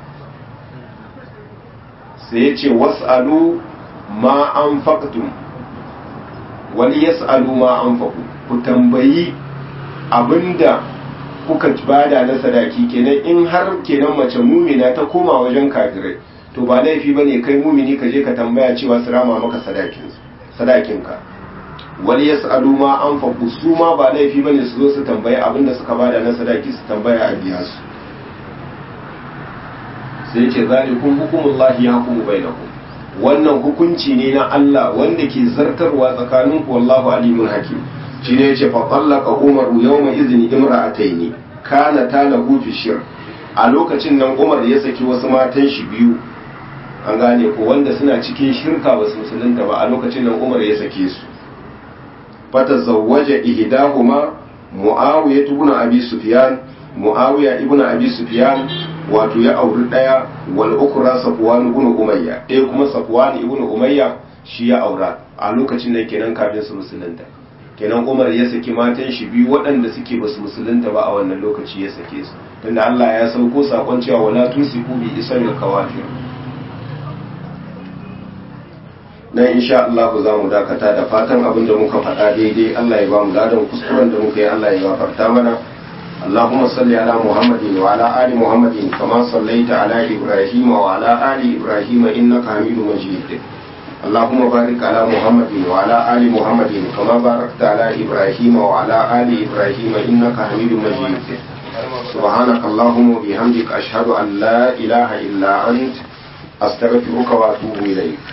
sai ya ce was'alu ma anfaqtum, wani yas'alu ma anfaqu ku tambayi abinda kuka bada na sadaki. Kenan in har kenan mace mumina ta koma wajen kafirai to ba laifi bane kai mumini ka je ka tambaya cewa su rama maka sadakinka. wani yas'alu ma anfaqu su ma ba laifi bane su zo su tambayi abinda suka bada na sadaki su tambaya a biya su. sai ce zalikum hukumullahi yahkumu bainakum, wannan hukunci ne na Allah wanda ke zartarwa tsakaninku, wallahu alimun hakim. shine yace fa tallaqa umaru yawma izni imra'ataini kana talahu fi shir. a lokacin nan Umar ya saki wasu matan shi biyu, an gane ko, wanda suna cikin shirka ba su musulunta ba. a lokacin nan Umar ya sake su. fatazawwaja ihdahuma Muawiya ibn Abi Sufyan, Muawiya ibn Abi Sufyan wato ya auri daya, wal ukra Safwan ibn Umayya, ɗaya kuma Safwan ibn Umayya shi ya aura. a lokacin nan kenan kafin su musulunta. kenan Umar ya saki matan shi biyu waɗanda suke basu musulunta ba a wannan lokaci ya sake su, tunda Allah ya sauko sakon cewa wala tusiku bi ismil kawafir. nan insha Allah za mu dakata, da fatan abin da muka faɗa daidai Allah ya ba mu ladan, kuskuren da muka yi Allah ya gafarta mana. اللهم صل على محمد وعلى آل محمد كما صليت على إبراهيم وعلى آل إبراهيم إنك حميد مجيد. اللهم بارك على محمد وعلى آل محمد كما باركت على إبراهيم وعلى آل إبراهيم إنك حميد مجيد. سبحانك اللهم وبحمدك أشهد أن لا إله إلا أنت أستغفرك وأتوب إليك.